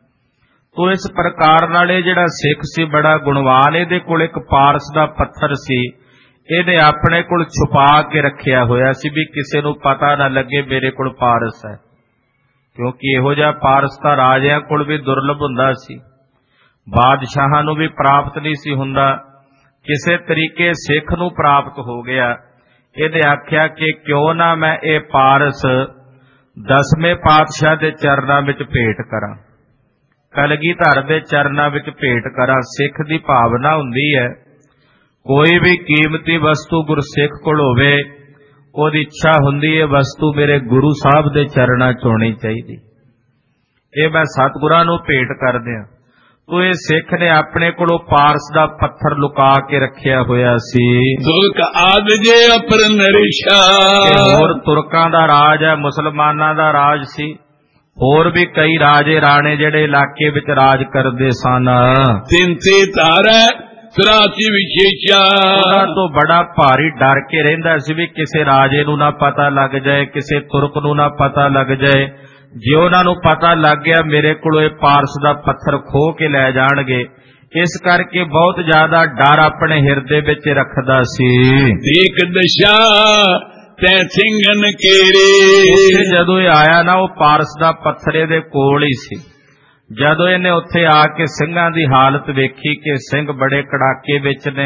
ਤੋ ਇਸ ਪ੍ਰਕਾਰ ਨਾਲ ਇਹ ਜਿਹੜਾ ਸਿੱਖ ਸੀ ਬੜਾ ਗੁਣਵਾਨ, ਇਹਦੇ ਕੋਲ ਇੱਕ ਪਾਰਸ ਦਾ ਪੱਥਰ ਸੀ, ਇਹਨੇ ਆਪਣੇ ਕੋਲ ਛੁਪਾ ਕੇ ਰੱਖਿਆ ਹੋਇਆ ਸੀ ਵੀ ਕਿਸੇ ਨੂੰ ਪਤਾ ਨਾ ਲੱਗੇ ਮੇਰੇ ਕੋਲ ਪਾਰਸ ਹੈ, ਕਿਉਂਕਿ ਇਹੋ ਜਿਹਾ ਪਾਰਸ ਤਾਂ ਰਾਜਿਆਂ ਕੋਲ ਵੀ ਦੁਰਲਭ ਹੁੰਦਾ ਸੀ, ਬਾਦਸ਼ਾਹਾਂ ਨੂੰ ਵੀ ਪ੍ਰਾਪਤ ਨਹੀਂ ਸੀ ਹੁੰਦਾ। ਕਿਸੇ ਤਰੀਕੇ ਸਿੱਖ ਨੂੰ ਪ੍ਰਾਪਤ ਹੋ ਗਿਆ। ਇਹਨੇ ਆਖਿਆ ਕਿ ਕਿਉਂ ਨਾ ਮੈਂ ਇਹ ਪਾਰਸ ਦਸਵੇਂ ਪਾਤਸ਼ਾਹ ਦੇ ਚਰਨਾਂ ਵਿੱਚ ਭੇਟ ਕਰਾਂ, ਕਲਗੀਧਰ ਦੇ ਚਰਨਾਂ ਵਿੱਚ ਭੇਟ ਕਰਾਂ। ਸਿੱਖ ਦੀ ਭਾਵਨਾ ਹੁੰਦੀ ਹੈ ਕੋਈ ਵੀ ਕੀਮਤੀ ਵਸਤੂ ਗੁਰਸਿੱਖ ਕੋਲ ਹੋਵੇ, ਉਹਦੀ ਇੱਛਾ ਹੁੰਦੀ ਹੈ ਵਸਤੂ ਮੇਰੇ ਗੁਰੂ ਸਾਹਿਬ ਦੇ ਚਰਨਾਂ 'ਚ ਹੋਣੀ ਚਾਹੀਦੀ। ਇਹ ਮੈਂ ਸਤਿਗੁਰਾਂ ਨੂੰ ਭੇਟ ਕਰਦਿਆਂ ਤੋ ਇਹ ਸਿੱਖ ਨੇ ਆਪਣੇ ਕੋਲੋਂ ਪਾਰਸ ਦਾ ਪੱਥਰ ਲੁਕਾ ਕੇ ਰੱਖਿਆ ਹੋਇਆ ਸੀ। ਤੁਰਕ ਆਦ ਜੇ ਅਪਰ ਨਰਿਸ਼ਾ, ਹੋਰ ਤੁਰਕਾਂ ਦਾ ਰਾਜ ਹੈ, ਮੁਸਲਮਾਨਾਂ ਦਾ ਰਾਜ ਸੀ। ਹੋਰ ਵੀ ਕਈ ਰਾਜੇ ਰਾਣੇ ਜਿਹੜੇ ਇਲਾਕੇ ਵਿੱਚ ਰਾਜ ਕਰਦੇ ਸਨ। ਤਿੰਨ ਤੇ ਧਾਰਾ ਤਰਾਸੀ ਵਿਸ਼ੇਸ਼ਾ, ਉਹਨਾਂ ਤੋਂ ਬੜਾ ਭਾਰੀ ਡਰ ਕੇ ਰਹਿੰਦਾ ਸੀ ਵੀ ਕਿਸੇ ਰਾਜੇ ਨੂੰ ਨਾ ਪਤਾ ਲੱਗ ਜਾਏ, ਕਿਸੇ ਤੁਰਕ ਨੂੰ ਨਾ ਪਤਾ ਲੱਗ ਜਾਏ। ਜੇ ਉਹਨਾਂ ਨੂੰ ਪਤਾ ਲੱਗ ਗਿਆ ਮੇਰੇ ਕੋਲੋਂ ਇਹ ਪਾਰਸ ਦਾ ਪੱਥਰ ਖੋਹ ਕੇ ਲੈ ਜਾਣਗੇ, ਇਸ ਕਰਕੇ ਬਹੁਤ ਜ਼ਿਆਦਾ ਡਰ ਆਪਣੇ ਹਿਰਦੇ ਵਿੱਚ ਰੱਖਦਾ ਸੀ। ਦੇਖ ਦਸ਼ਾ ਤੈ ਸਿੰਘਨ ਕੇਰੇ, ਜਦੋਂ ਇਹ ਆਇਆ ਨਾ ਉਹ ਪਾਰਸ ਦਾ ਪੱਥਰ ਇਹਦੇ ਕੋਲ ਹੀ ਸੀ। ਜਦੋਂ ਇਹਨੇ ਉੱਥੇ ਆ ਕੇ ਸਿੰਘਾਂ ਦੀ ਹਾਲਤ ਵੇਖੀ ਕਿ ਸਿੰਘ ਬੜੇ ਕੜਾਕੇ ਵਿੱਚ ਨੇ,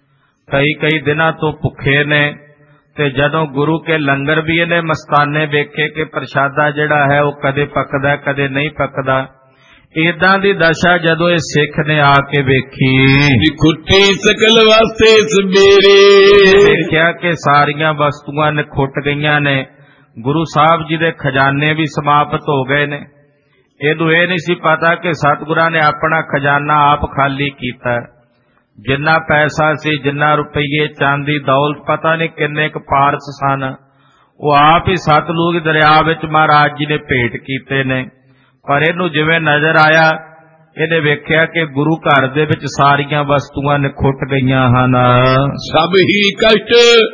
ਕਈ ਕਈ ਦਿਨਾਂ ਤੋਂ ਭੁੱਖੇ ਨੇ, ਤੇ ਜਦੋਂ ਗੁਰੂ ਕੇ ਲੰਗਰ ਵੀ ਇਹਨੇ ਮਸਤਾਨੇ ਵੇਖੇ ਕਿ ਪ੍ਰਸ਼ਾਦਾ ਜਿਹੜਾ ਹੈ ਉਹ ਕਦੇ ਪੱਕਦਾ ਕਦੇ ਨਹੀਂ ਪੱਕਦਾ, ਏਦਾਂ ਦੀ ਦਸ਼ਾ ਜਦੋਂ ਇਹ ਸਿੱਖ ਨੇ ਆ ਕੇ ਵੇਖੀ। ਖੁੱਟੀ ਸਕਲ ਵਾਸਤੇ ਸਵੇਰੇ, ਦੇਖਿਆ ਕਿ ਸਾਰੀਆਂ ਵਸਤੂਆਂ ਨੇ ਖੁੱਟ ਗਈਆਂ ਨੇ, ਗੁਰੂ ਸਾਹਿਬ ਜੀ ਦੇ ਖਜ਼ਾਨੇ ਵੀ ਸਮਾਪਤ ਹੋ ਗਏ ਨੇ। ਇਹਨੂੰ ਇਹ ਨਹੀਂ ਸੀ ਪਤਾ ਕਿ ਸਤਿਗੁਰਾਂ ਨੇ ਆਪਣਾ ਖਜ਼ਾਨਾ ਆਪ ਖਾਲੀ ਕੀਤਾ। ਜਿੰਨਾ ਪੈਸਾ ਸੀ, ਜਿੰਨਾ ਰੁਪਈਏ ਚਾਂਦੀ ਦੌਲਤ, ਪਤਾ ਨਹੀਂ ਕਿੰਨੇ ਕੁ ਪਾਰਸ ਸਨ, ਉਹ ਆਪ ਹੀ ਸਤਲੁਜ ਦਰਿਆ ਵਿੱਚ ਮਹਾਰਾਜ ਜੀ ਨੇ ਭੇਟ ਕੀਤੇ ਨੇ। ਪਰ ਇਹਨੂੰ ਜਿਵੇਂ ਨਜ਼ਰ ਆਇਆ, ਇਹਨੇ ਵੇਖਿਆ ਕਿ ਗੁਰੂ ਘਰ ਦੇ ਵਿੱਚ ਸਾਰੀਆਂ ਵਸਤੂਆਂ ਨੇ ਖੁੱਟ ਗਈਆਂ ਹਨ। ਸਭ ਹੀ ਕਸ਼ਟ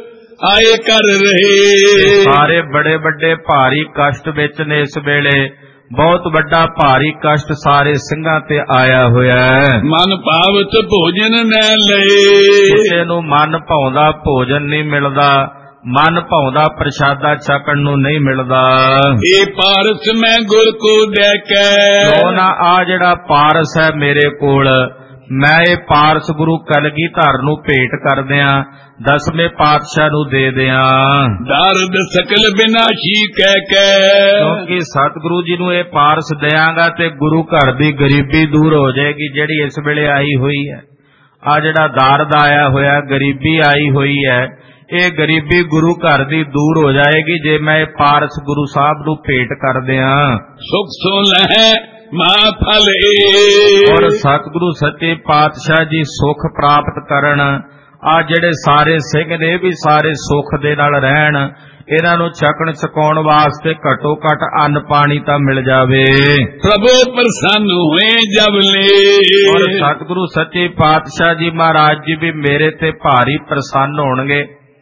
ਆਏ ਕਰ ਰਹੇ, ਸਾਰੇ ਬੜੇ ਵੱਡੇ ਭਾਰੀ ਕਸ਼ਟ ਵਿੱਚ ਨੇ। ਇਸ ਵੇਲੇ ਬਹੁਤ ਵੱਡਾ ਭਾਰੀ ਕਸ਼ਟ ਸਾਰੇ ਸਿੰਘਾਂ ਤੇ ਆਇਆ ਹੋਇਆ ਹੈ। ਮਨ ਭਾਵਤ ਭੋਜਨ ਨਾ ਲਏ, ਕਿਸੇ ਨੂੰ ਮਨ ਭਾਉਂਦਾ ਭੋਜਨ ਨਹੀਂ ਮਿਲਦਾ, ਮਨ ਭਾਉਂਦਾ ਪ੍ਰਸ਼ਾਦਾ ਛਕਣ ਨੂੰ ਨਹੀਂ ਮਿਲਦਾ। ਇਹ ਪਾਰਸ ਮੈਂ ਗੁਰ ਕੋ ਦੇ ਕੇ, ਕਿਉਂ ਨਾ ਆ ਜਿਹੜਾ ਪਾਰਸ ਹੈ ਮੇਰੇ ਕੋਲ, ਮੈਂ ਇਹ ਪਾਰਸ ਗੁਰੂ ਕਲਗੀਧਰ ਨੂੰ ਭੇਟ ਕਰਦਿਆਂ ਦਸਵੇਂ ਪਾਤਸ਼ਾਹ ਨੂੰ ਦੇ ਦਿਆਂ। ਦਰਦ ਸਕਲ ਬਿਨਾਸ਼ੀ ਕਹਿ ਕੇ, ਕਿਉਂਕਿ ਸਤਿਗੁਰੂ ਜੀ ਨੂੰ ਇਹ ਪਾਰਸ ਦਿਆਂਗਾ ਤੇ ਗੁਰੂ ਘਰ ਦੀ ਗਰੀਬੀ ਦੂਰ ਹੋ ਜਾਏਗੀ ਜਿਹੜੀ ਇਸ ਵੇਲੇ ਆਈ ਹੋਈ ਹੈ। ਆ ਜਿਹੜਾ ਦਰਦ ਆਇਆ ਹੋਇਆ, ਗਰੀਬੀ ਆਈ ਹੋਈ ਹੈ, ਇਹ ਗਰੀਬੀ ਗੁਰੂ ਘਰ ਦੀ ਦੂਰ ਹੋ ਜਾਏਗੀ ਜੇ ਮੈਂ ਇਹ ਪਾਰਸ ਗੁਰੂ ਸਾਹਿਬ ਨੂੰ ਭੇਟ ਕਰ ਦਿਆਂ। ਸੁਖ ਸੋ ਲਹਿ ਮਾ ਫਲ ਔਰ ਸਤਿਗੁਰੂ ਸੱਚੇ ਪਾਤਸ਼ਾਹ ਜੀ ਸੁਖ ਪ੍ਰਾਪਤ ਕਰਨ। ਆ ਜਿਹੜੇ ਸਾਰੇ ਸਿੰਘ ਨੇ ਵੀ ਸਾਰੇ ਸੁਖ ਦੇ ਨਾਲ ਰਹਿਣ, ਇਹਨਾਂ ਨੂੰ ਛਕਣ ਛਕਾਉਣ ਵਾਸਤੇ ਘਟੋ ਘਟ ਅੰਨ ਪਾਣੀ ਤਾਂ ਮਿਲ ਜਾਵੇ। ਪ੍ਰਭੂ ਪ੍ਰਸੰਨ ਹੋਏ ਜਬ ਲੈ, ਔਰ ਸਤਿਗੁਰੂ ਸੱਚੇ ਪਾਤਸ਼ਾਹ ਜੀ ਮਹਾਰਾਜ ਜੀ ਵੀ ਮੇਰੇ ਤੇ ਭਾਰੀ ਪ੍ਰਸੰਨ ਹੋਣਗੇ,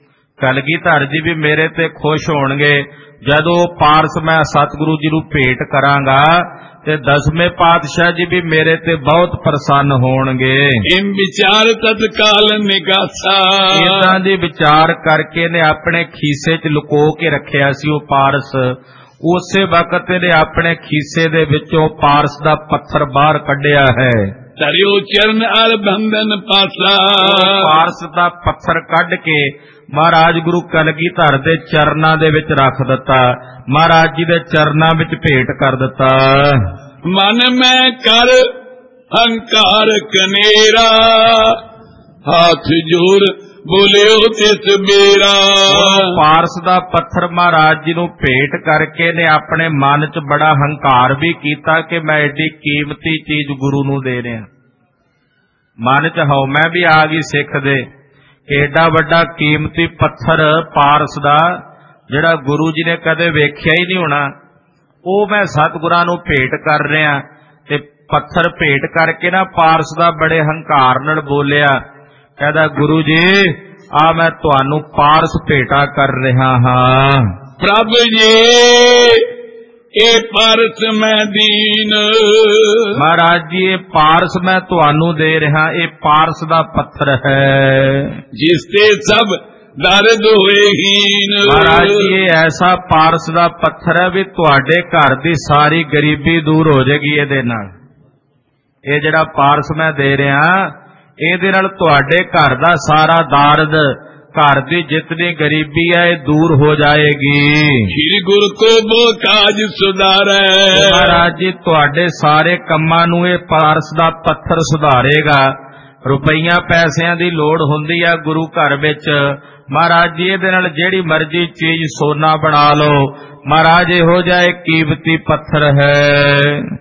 ਕਲਗੀਧਰ ਜੀ ਵੀ ਮੇਰੇ ਤੇ ਖੁਸ਼ ਹੋਣਗੇ ਜਦੋਂ ਪਾਰਸ ਮੈਂ ਸਤਿਗੁਰੂ ਜੀ ਨੂੰ ਭੇਟ ਕਰਾਂਗਾ, ਤੇ ਦਸਵੇਂ ਪਾਤਸ਼ਾਹ ਜੀ ਵੀ ਮੇਰੇ ਤੇ ਬਹੁਤ ਪ੍ਰਸੰਨ ਹੋਣਗੇ। ਇਮ ਵਿਚਾਰ ਤਤਕਾਲ ਨਿਗਾਸਾ, ਇਦਾਂ ਦੇ ਵਿਚਾਰ ਕਰਕੇ ਨੇ ਆਪਣੇ ਖੀਸੇ 'ਚ ਲੁਕੋ ਕੇ ਰੱਖਿਆ ਸੀ ਉਹ ਪਾਰਸ। ਉਸੇ ਵਕਤ ਇਹਨੇ ਆਪਣੇ ਖੀਸੇ ਦੇ ਵਿੱਚੋਂ ਪਾਰਸ ਦਾ ਪੱਥਰ ਬਾਹਰ ਕੱਢਿਆ ਹੈ। ਤਰਿਓ ਚਰਨ ਅਰ ਬੰਧਨ ਪਾਸਾ, ਪਾਰਸ ਦਾ ਪੱਥਰ ਕੱਢ ਕੇ ਮਹਾਰਾਜ ਗੁਰੂ ਕਲਗੀਧਰ ਦੇ ਚਰਨਾਂ ਦੇ ਵਿੱਚ ਰੱਖ ਦਿੱਤਾ, ਮਹਾਰਾਜ ਜੀ ਦੇ ਚਰਨਾਂ ਵਿੱਚ ਭੇਟ ਕਰ ਦਿੱਤਾ। ਮਨ ਮੈਂ ਕਰ ਹੰਕਾਰ ਕਨੇਰਾ, ਹੱਥ ਜੋੜ ਬੋਲਿਓ ਤਿਸ ਮੇਰਾ। ਪਾਰਸ ਦਾ ਪੱਥਰ ਮਹਾਰਾਜ ਜੀ ਨੂੰ ਭੇਟ ਕਰਕੇ ਨੇ ਆਪਣੇ ਮਨ 'ਚ ਬੜਾ ਹੰਕਾਰ ਵੀ ਕੀਤਾ ਕਿ ਮੈਂ ਏਡੀ ਕੀਮਤੀ ਚੀਜ਼ ਗੁਰੂ ਨੂੰ ਦੇ ਰਿਹਾ। ਮਨ 'ਚ ਹਉਮੈ ਵੀ ਆ ਗਈ ਸਿੱਖ ਦੇ, ਏਡਾ ਵੱਡਾ ਕੀਮਤੀ ਪੱਥਰ ਪਾਰਸ ਦਾ ਜਿਹੜਾ ਗੁਰੂ ਜੀ ਨੇ ਕਦੇ ਵੇਖਿਆ ਹੀ ਨਹੀਂ ਹੋਣਾ, ਉਹ ਮੈਂ ਸਤਿਗੁਰਾਂ ਨੂੰ ਭੇਟ ਕਰ ਰਿਹਾ। ਤੇ ਪੱਥਰ ਭੇਟ ਕਰਕੇ ਨਾ ਪਾਰਸ ਦਾ ਬੜੇ ਹੰਕਾਰ ਨਾਲ ਬੋਲਿਆ, ਕਹਿੰਦਾ ਗੁਰੂ ਜੀ ਆ ਮੈਂ ਤੁਹਾਨੂੰ ਪਾਰਸ ਭੇਟਾ ਕਰ ਰਿਹਾ ਹਾਂ। ਪ੍ਰਭ ਜੀ ਇਹ ਪਾਰਸ ਮੈਂ ਦੀਨ, ਮਹਾਰਾਜ ਜੀ ਇਹ ਪਾਰਸ ਮੈਂ ਤੁਹਾਨੂੰ ਦੇ ਰਿਹਾ, ਇਹ ਪਾਰਸ ਦਾ ਪੱਥਰ ਹੈ ਜਿਸ ਤੇ ਸਭ ਦਰਦ ਹੋਏ ਹੀਨ। ਮਹਾਰਾਜ ਜੀ ਇਹ ਐਸਾ ਪਾਰਸ ਦਾ ਪੱਥਰ ਹੈ ਵੀ ਤੁਹਾਡੇ ਘਰ ਦੀ ਸਾਰੀ ਗਰੀਬੀ ਦੂਰ ਹੋ ਜਾਏਗੀ ਇਹਦੇ ਨਾਲ। ਇਹ ਜਿਹੜਾ ਪਾਰਸ ਮੈਂ ਦੇ ਰਿਹਾ ਇਹਦੇ ਨਾਲ ਤੁਹਾਡੇ ਘਰ ਦਾ ਸਾਰਾ ਦਰਦ, ਘਰ ਦੀ ਜਿਤਨੀ ਗਰੀਬੀ ਹੈ ਇਹ ਦੂਰ ਹੋ ਜਾਏਗੀ। ਸ਼੍ਰੀ ਗੁਰੂ ਕੋ ਬੋ ਕਾਜ ਸੁਧਾਰੈ, ਮਹਾਰਾਜ ਜੀ ਤੁਹਾਡੇ ਸਾਰੇ ਕੰਮਾਂ ਨੂੰ ਇਹ ਪਾਰਸ ਦਾ ਪੱਥਰ ਸੁਧਾਰੇਗਾ। ਰੁਪਈਆਂ ਪੈਸਿਆਂ ਦੀ ਲੋੜ ਹੁੰਦੀ ਆ ਗੁਰੂ ਘਰ ਵਿੱਚ, ਮਹਾਰਾਜ ਜੀ ਇਹਦੇ ਨਾਲ ਜਿਹੜੀ ਮਰਜ਼ੀ ਚੀਜ਼ ਸੋਨਾ ਬਣਾ ਲਓ। ਮਹਾਰਾਜ ਇਹੋ ਜਿਹਾ ਇੱਕ ਕੀਮਤੀ ਪੱਥਰ ਹੈ।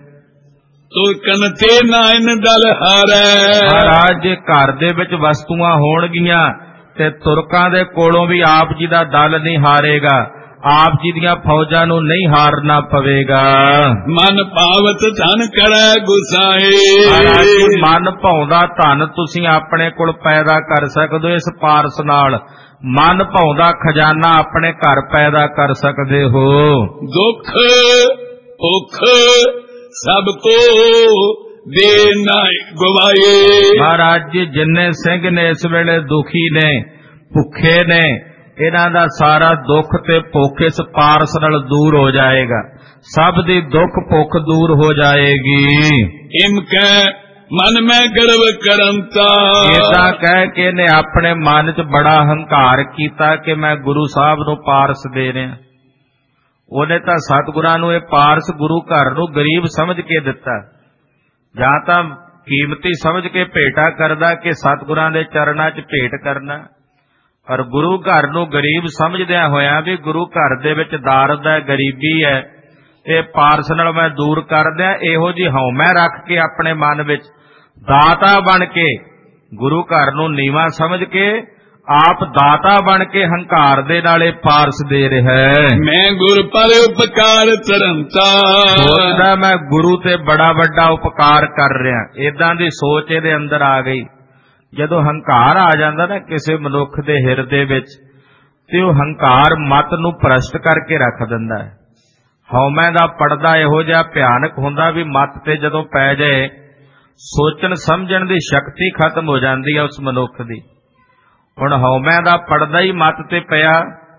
ਤੋ ਕਨਤੇ ਨਾਇਨ ਦਲ ਹਾਰੈ, ਮਹਾਰਾਜ ਜੇ ਘਰ ਦੇ ਵਿੱਚ ਵਸਤੂਆਂ ਹੋਣਗੀਆਂ ਤੇ ਤੁਰਕਾਂ ਦੇ ਕੋਲੋਂ ਵੀ ਆਪ ਜੀ ਦਾ ਦਲ ਨਹੀਂ ਹਾਰੇਗਾ, ਆਪ ਜੀ ਦੀਆਂ ਫੌਜਾਂ ਨੂੰ ਨਹੀਂ ਹਾਰਨਾ ਪਵੇਗਾ। ਮਨ ਭਾਵਤ ਧਨ ਕਰੈ ਗੁਸਾਏ, ਮਹਾਰਾਜ ਜੀ ਮਨ ਭਾਉਂਦਾ ਧਨ ਤੁਸੀਂ ਆਪਣੇ ਕੋਲ ਪੈਦਾ ਕਰ ਸਕਦੇ ਹੋ। ਇਸ ਪਾਰਸ ਨਾਲ ਮਨ ਭਾਉਂਦਾ ਖਜ਼ਾਨਾ ਆਪਣੇ ਘਰ ਪੈਦਾ ਕਰ ਸਕਦੇ ਹੋ। ਦੁੱਖ ਭੁੱਖ ਸਭ ਕੋ ਦੇ ਨਾ ਗਵਾਏ, ਮਹਾਰਾਜ ਜੀ ਜਿੰਨੇ ਸਿੰਘ ਨੇ ਇਸ ਵੇਲੇ ਦੁਖੀ ਨੇ, ਭੁੱਖੇ ਨੇ, ਇਹਨਾਂ ਦਾ ਸਾਰਾ ਦੁੱਖ ਤੇ ਭੁੱਖ ਇਸ ਪਾਰਸ ਨਾਲ ਦੂਰ ਹੋ ਜਾਏਗਾ। ਸਭ ਦੀ ਦੁੱਖ ਭੁੱਖ ਦੂਰ ਹੋ ਜਾਏਗੀ। ਇਮ ਕਹਿ ਮਨ ਮੈਂ ਗਰਵ ਕਰੰਤਾ, ਇਦਾਂ ਕਹਿ ਕੇ ਇਹਨੇ ਆਪਣੇ ਮਨ 'ਚ ਬੜਾ ਹੰਕਾਰ ਕੀਤਾ ਕਿ ਮੈਂ ਗੁਰੂ ਸਾਹਿਬ ਨੂੰ ਪਾਰਸ ਦੇ ਰਿਹਾ। ਉਹਨੇ ਤਾਂ ਸਤਿਗੁਰਾਂ ਨੂੰ ਇਹ ਪਾਰਸ ਗੁਰੂ ਘਰ ਨੂੰ ਗਰੀਬ ਸਮਝ ਕੇ ਦਿੱਤਾ, ਜਾਂ ਤਾਂ ਕੀਮਤੀ ਸਮਝ ਕੇ ਭੇਟਾ ਕਰਦਾ ਕਿ ਸਤਿਗੁਰਾਂ ਦੇ ਚਰਨਾਂ 'ਚ ਭੇਟ ਕਰਨਾ, ਪਰ ਗੁਰੂ ਘਰ ਨੂੰ ਗਰੀਬ ਸਮਝਦਿਆਂ ਹੋਇਆਂ ਵੀ ਗੁਰੂ ਘਰ ਦੇ ਵਿੱਚ ਦਾਰਦ ਹੈ, ਗਰੀਬੀ ਹੈ, ਤੇ ਪਾਰਸ ਨਾਲ ਮੈਂ ਦੂਰ ਕਰ ਦਿਆਂ। ਇਹੋ ਜਿਹੀ ਹਉਮੈ ਰੱਖ ਕੇ ਆਪਣੇ ਮਨ ਵਿੱਚ ਦਾਤਾ ਬਣ ਕੇ ਗੁਰੂ ਘਰ ਨੂੰ ਨੀਵਾਂ ਸਮਝ ਕੇ ਆਪ ਦਾਤਾ ਬਣ ਕੇ ਹੰਕਾਰ ਦੇ ਨਾਲ ਇਹ ਪਾਰਸ ਦੇ ਰਿਹਾ ਹੈ। ਮੈਂ ਗੁਰ ਪਰ ਉਪਕਾਰ ਤਰੰਤਾ, ਸੋਚਦਾ ਮੈਂ ਗੁਰੂ ਤੇ ਬੜਾ ਵੱਡਾ ਉਪਕਾਰ ਕਰ ਰਿਹਾ। ਏਦਾਂ ਦੀ ਸੋਚ ਇਹਦੇ ਅੰਦਰ ਆ ਗਈ। ਜਦੋਂ ਹੰਕਾਰ ਆ ਜਾਂਦਾ ਨਾ ਕਿਸੇ ਮਨੁੱਖ ਦੇ ਹਿਰਦੇ ਵਿੱਚ, ਤੇ ਉਹ ਹੰਕਾਰ ਮਤ ਨੂੰ ਭ੍ਰਸ਼ਟ ਕਰਕੇ ਰੱਖ ਦਿੰਦਾ ਹੈ। ਹਉਮੈ ਦਾ ਪਰਦਾ ਇਹੋ ਜਿਹਾ ਭਿਆਨਕ ਹੁੰਦਾ ਵੀ ਮਤ ਤੇ ਜਦੋਂ ਪੈ ਜਾਏ ਸੋਚਣ ਸਮਝਣ ਦੀ ਸ਼ਕਤੀ ਖਤਮ ਹੋ ਜਾਂਦੀ ਹੈ ਉਸ ਮਨੁੱਖ ਦੀ। ਹੁਣ ਹਉਮੈ ਦਾ ਪਰਦਾ ਹੀ ਮਤ ਤੇ ਪਿਆ,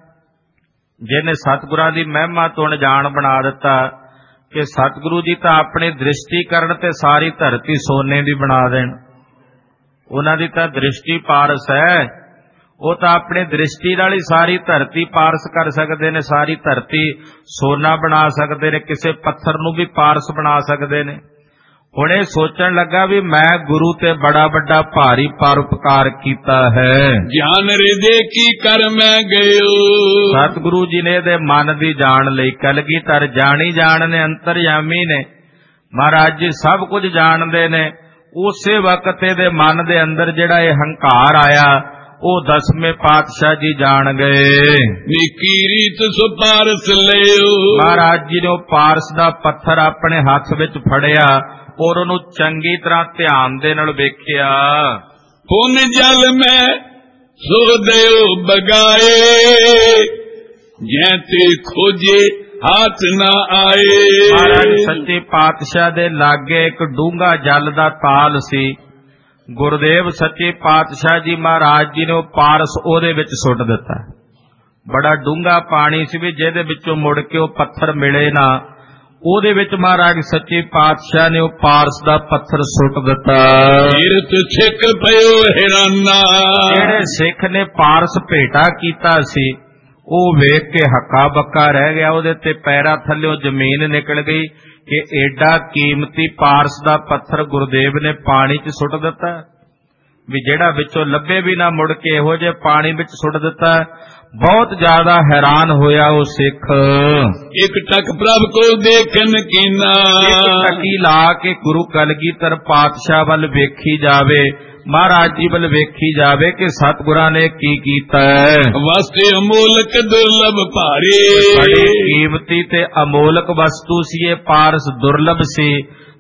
ਜਿਹਨੇ ਸਤਿਗੁਰਾਂ ਦੀ ਮਹਿਮਾ ਤੋਂ ਅਣਜਾਣ ਬਣਾ ਦਿੱਤਾ ਕਿ ਸਤਿਗੁਰੂ ਜੀ ਤਾਂ ਆਪਣੀ ਦ੍ਰਿਸ਼ਟੀ ਕਰਨ ਤੇ ਸਾਰੀ ਧਰਤੀ ਸੋਨੇ ਦੀ ਬਣਾ ਦੇਣ। ਉਹਨਾਂ ਦੀ ਤਾਂ ਦ੍ਰਿਸ਼ਟੀ ਪਾਰਸ ਹੈ, ਉਹ ਤਾਂ ਆਪਣੀ ਦ੍ਰਿਸ਼ਟੀ ਨਾਲ ਹੀ ਸਾਰੀ ਧਰਤੀ ਪਾਰਸ ਕਰ ਸਕਦੇ ਨੇ, ਸਾਰੀ ਧਰਤੀ ਸੋਨਾ ਬਣਾ ਸਕਦੇ ਨੇ, ਕਿਸੇ ਪੱਥਰ ਨੂੰ ਵੀ ਪਾਰਸ ਬਣਾ ਸਕਦੇ ਨੇ। ਹੁਣ ਇਹ ਸੋਚਣ ਲੱਗਾ ਵੀ ਮੈਂ ਗੁਰੂ ਤੇ ਬੜਾ ਵੱਡਾ ਭਾਰੀ ਪਰਉਪਕਾਰ ਕੀਤਾ ਹੈ। ਜਾਨ ਰਿਦੇ ਕੀ ਕਰ ਮੈਂ ਗਇਓ, ਸਤਿਗੁਰੂ ਜੀ ਨੇ ਇਹਦੇ ਮਨ ਦੀ ਜਾਣ ਲਈ। ਕਲਗੀਧਰ ਜਾਣੀ ਜਾਣ ਨੇ, ਅੰਤਰਯਾਮੀ ਨੇ, ਮਹਾਰਾਜ ਜੀ ਸਭ ਕੁਝ ਜਾਣਦੇ ਨੇ। ਉਸੇ ਵਕਤ ਇਹਦੇ ਮਨ ਦੇ ਅੰਦਰ ਜਿਹੜਾ ਇਹ ਹੰਕਾਰ ਆਇਆ ਉਹ ਦਸਵੇਂ ਪਾਤਸ਼ਾਹ ਜੀ ਜਾਣ ਗਏ। ਨਿੱਕੀ ਰੀਤ ਸੋ ਪਾਰਸ ਲਿਓ, ਮਹਾਰਾਜ ਜੀ ਨੇ ਉਹ ਪਾਰਸ ਦਾ ਪੱਥਰ ਆਪਣੇ ਹੱਥ ਵਿੱਚ ਫੜਿਆ ਔਰ ਉਹਨੂੰ ਚੰਗੀ ਤਰ੍ਹਾਂ ਧਿਆਨ ਦੇ ਨਾਲ ਵੇਖਿਆ। ਪੁੰਨ ਜਲ ਮੈਂ ਸੋ ਦਿਓ ਬਗਾਏ, ਜੈ ਤੇ ਖੋਜੇ ਹੱਥ ਨਾ ਆਏ। ਮਹਾਰਾਜ ਸੱਚੇ ਪਾਤਸ਼ਾਹ ਦੇ ਲਾਗੇ ਇੱਕ ਡੂੰਘਾ ਜਲ ਦਾ ਤਾਲ ਸੀ। ਗੁਰਦੇਵ ਸੱਚੇ ਪਾਤਸ਼ਾਹ ਜੀ ਮਹਾਰਾਜ ਜੀ ਨੇ ਉਹ ਪਾਰਸ ਉਹਦੇ ਵਿੱਚ ਸੁੱਟ ਦਿੱਤਾ। ਬੜਾ ਡੂੰਘਾ ਪਾਣੀ ਸੀ ਵੀ ਜਿਹਦੇ ਵਿੱਚੋਂ ਮੁੜ ਕੇ ਉਹ ਪੱਥਰ ਮਿਲੇ ਨਾ, ਉਹਦੇ ਵਿੱਚ ਮਹਾਰਾਜ ਸੱਚੇ ਪਾਤਸ਼ਾਹ ਨੇ ਉਹ ਪਾਰਸ ਦਾ ਪੱਥਰ ਸੁੱਟ ਦਿੱਤਾ। ਤੀਰਥ ਸਿੱਖ ਪਇਓ ਹੈਰਾਨਾ, ਜਿਹੜੇ ਸਿੱਖ ਨੇ ਪਾਰਸ ਭੇਟਾ ਕੀਤਾ ਸੀ ਉਹ ਵੇਖ ਕੇ ਹੱਕਾ ਬੱਕਾ ਰਹਿ ਗਿਆ। ਉਹਦੇ ਤੇ ਪੈਰਾਂ ਥੱਲਿਓਂ ਜ਼ਮੀਨ ਨਿਕਲ ਗਈ ਕਿ ਏਡਾ ਕੀਮਤੀ ਪਾਰਸ ਦਾ ਪੱਥਰ ਗੁਰਦੇਵ ਨੇ ਪਾਣੀ 'ਚ ਸੁੱਟ ਦਿੱਤਾ, ਵੀ ਜਿਹੜਾ ਵਿੱਚੋਂ ਲੱਭੇ ਵੀ ਨਾ, ਮੁੜ ਕੇ ਇਹੋ ਜਿਹੇ ਪਾਣੀ ਵਿੱਚ ਸੁੱਟ ਦਿੱਤਾ। ਬਹੁਤ ਜ਼ਿਆਦਾ ਹੈਰਾਨ ਹੋਇਆ ਉਹ ਸਿੱਖ। ਇੱਕ ਟਕ ਪ੍ਰਭ ਕੋ ਦੇਖਣ ਕੀਨਾ, ਇੱਕ ਟਕੀ ਲਾ ਕੇ ਗੁਰੂ ਕਲਗੀਧਰ ਪਾਤਸ਼ਾਹ ਵੱਲ ਵੇਖੀ ਜਾਵੇ, ਮਹਾਰਾਜ ਜੀ ਵੱਲ ਵੇਖੀ ਜਾਵੇ ਕਿ ਸਤਿਗੁਰਾਂ ਨੇ ਕੀ ਕੀਤਾ ਹੈ। ਵਸਤੇ ਅਮੋਲਕ ਦੁਰਲਭ ਭਾਰੇ, ਬੜੀ ਕੀਮਤੀ ਤੇ ਅਮੋਲਕ ਵਸਤੂ ਸੀ ਇਹ ਪਾਰਸ, ਦੁਰਲਭ ਸੀ।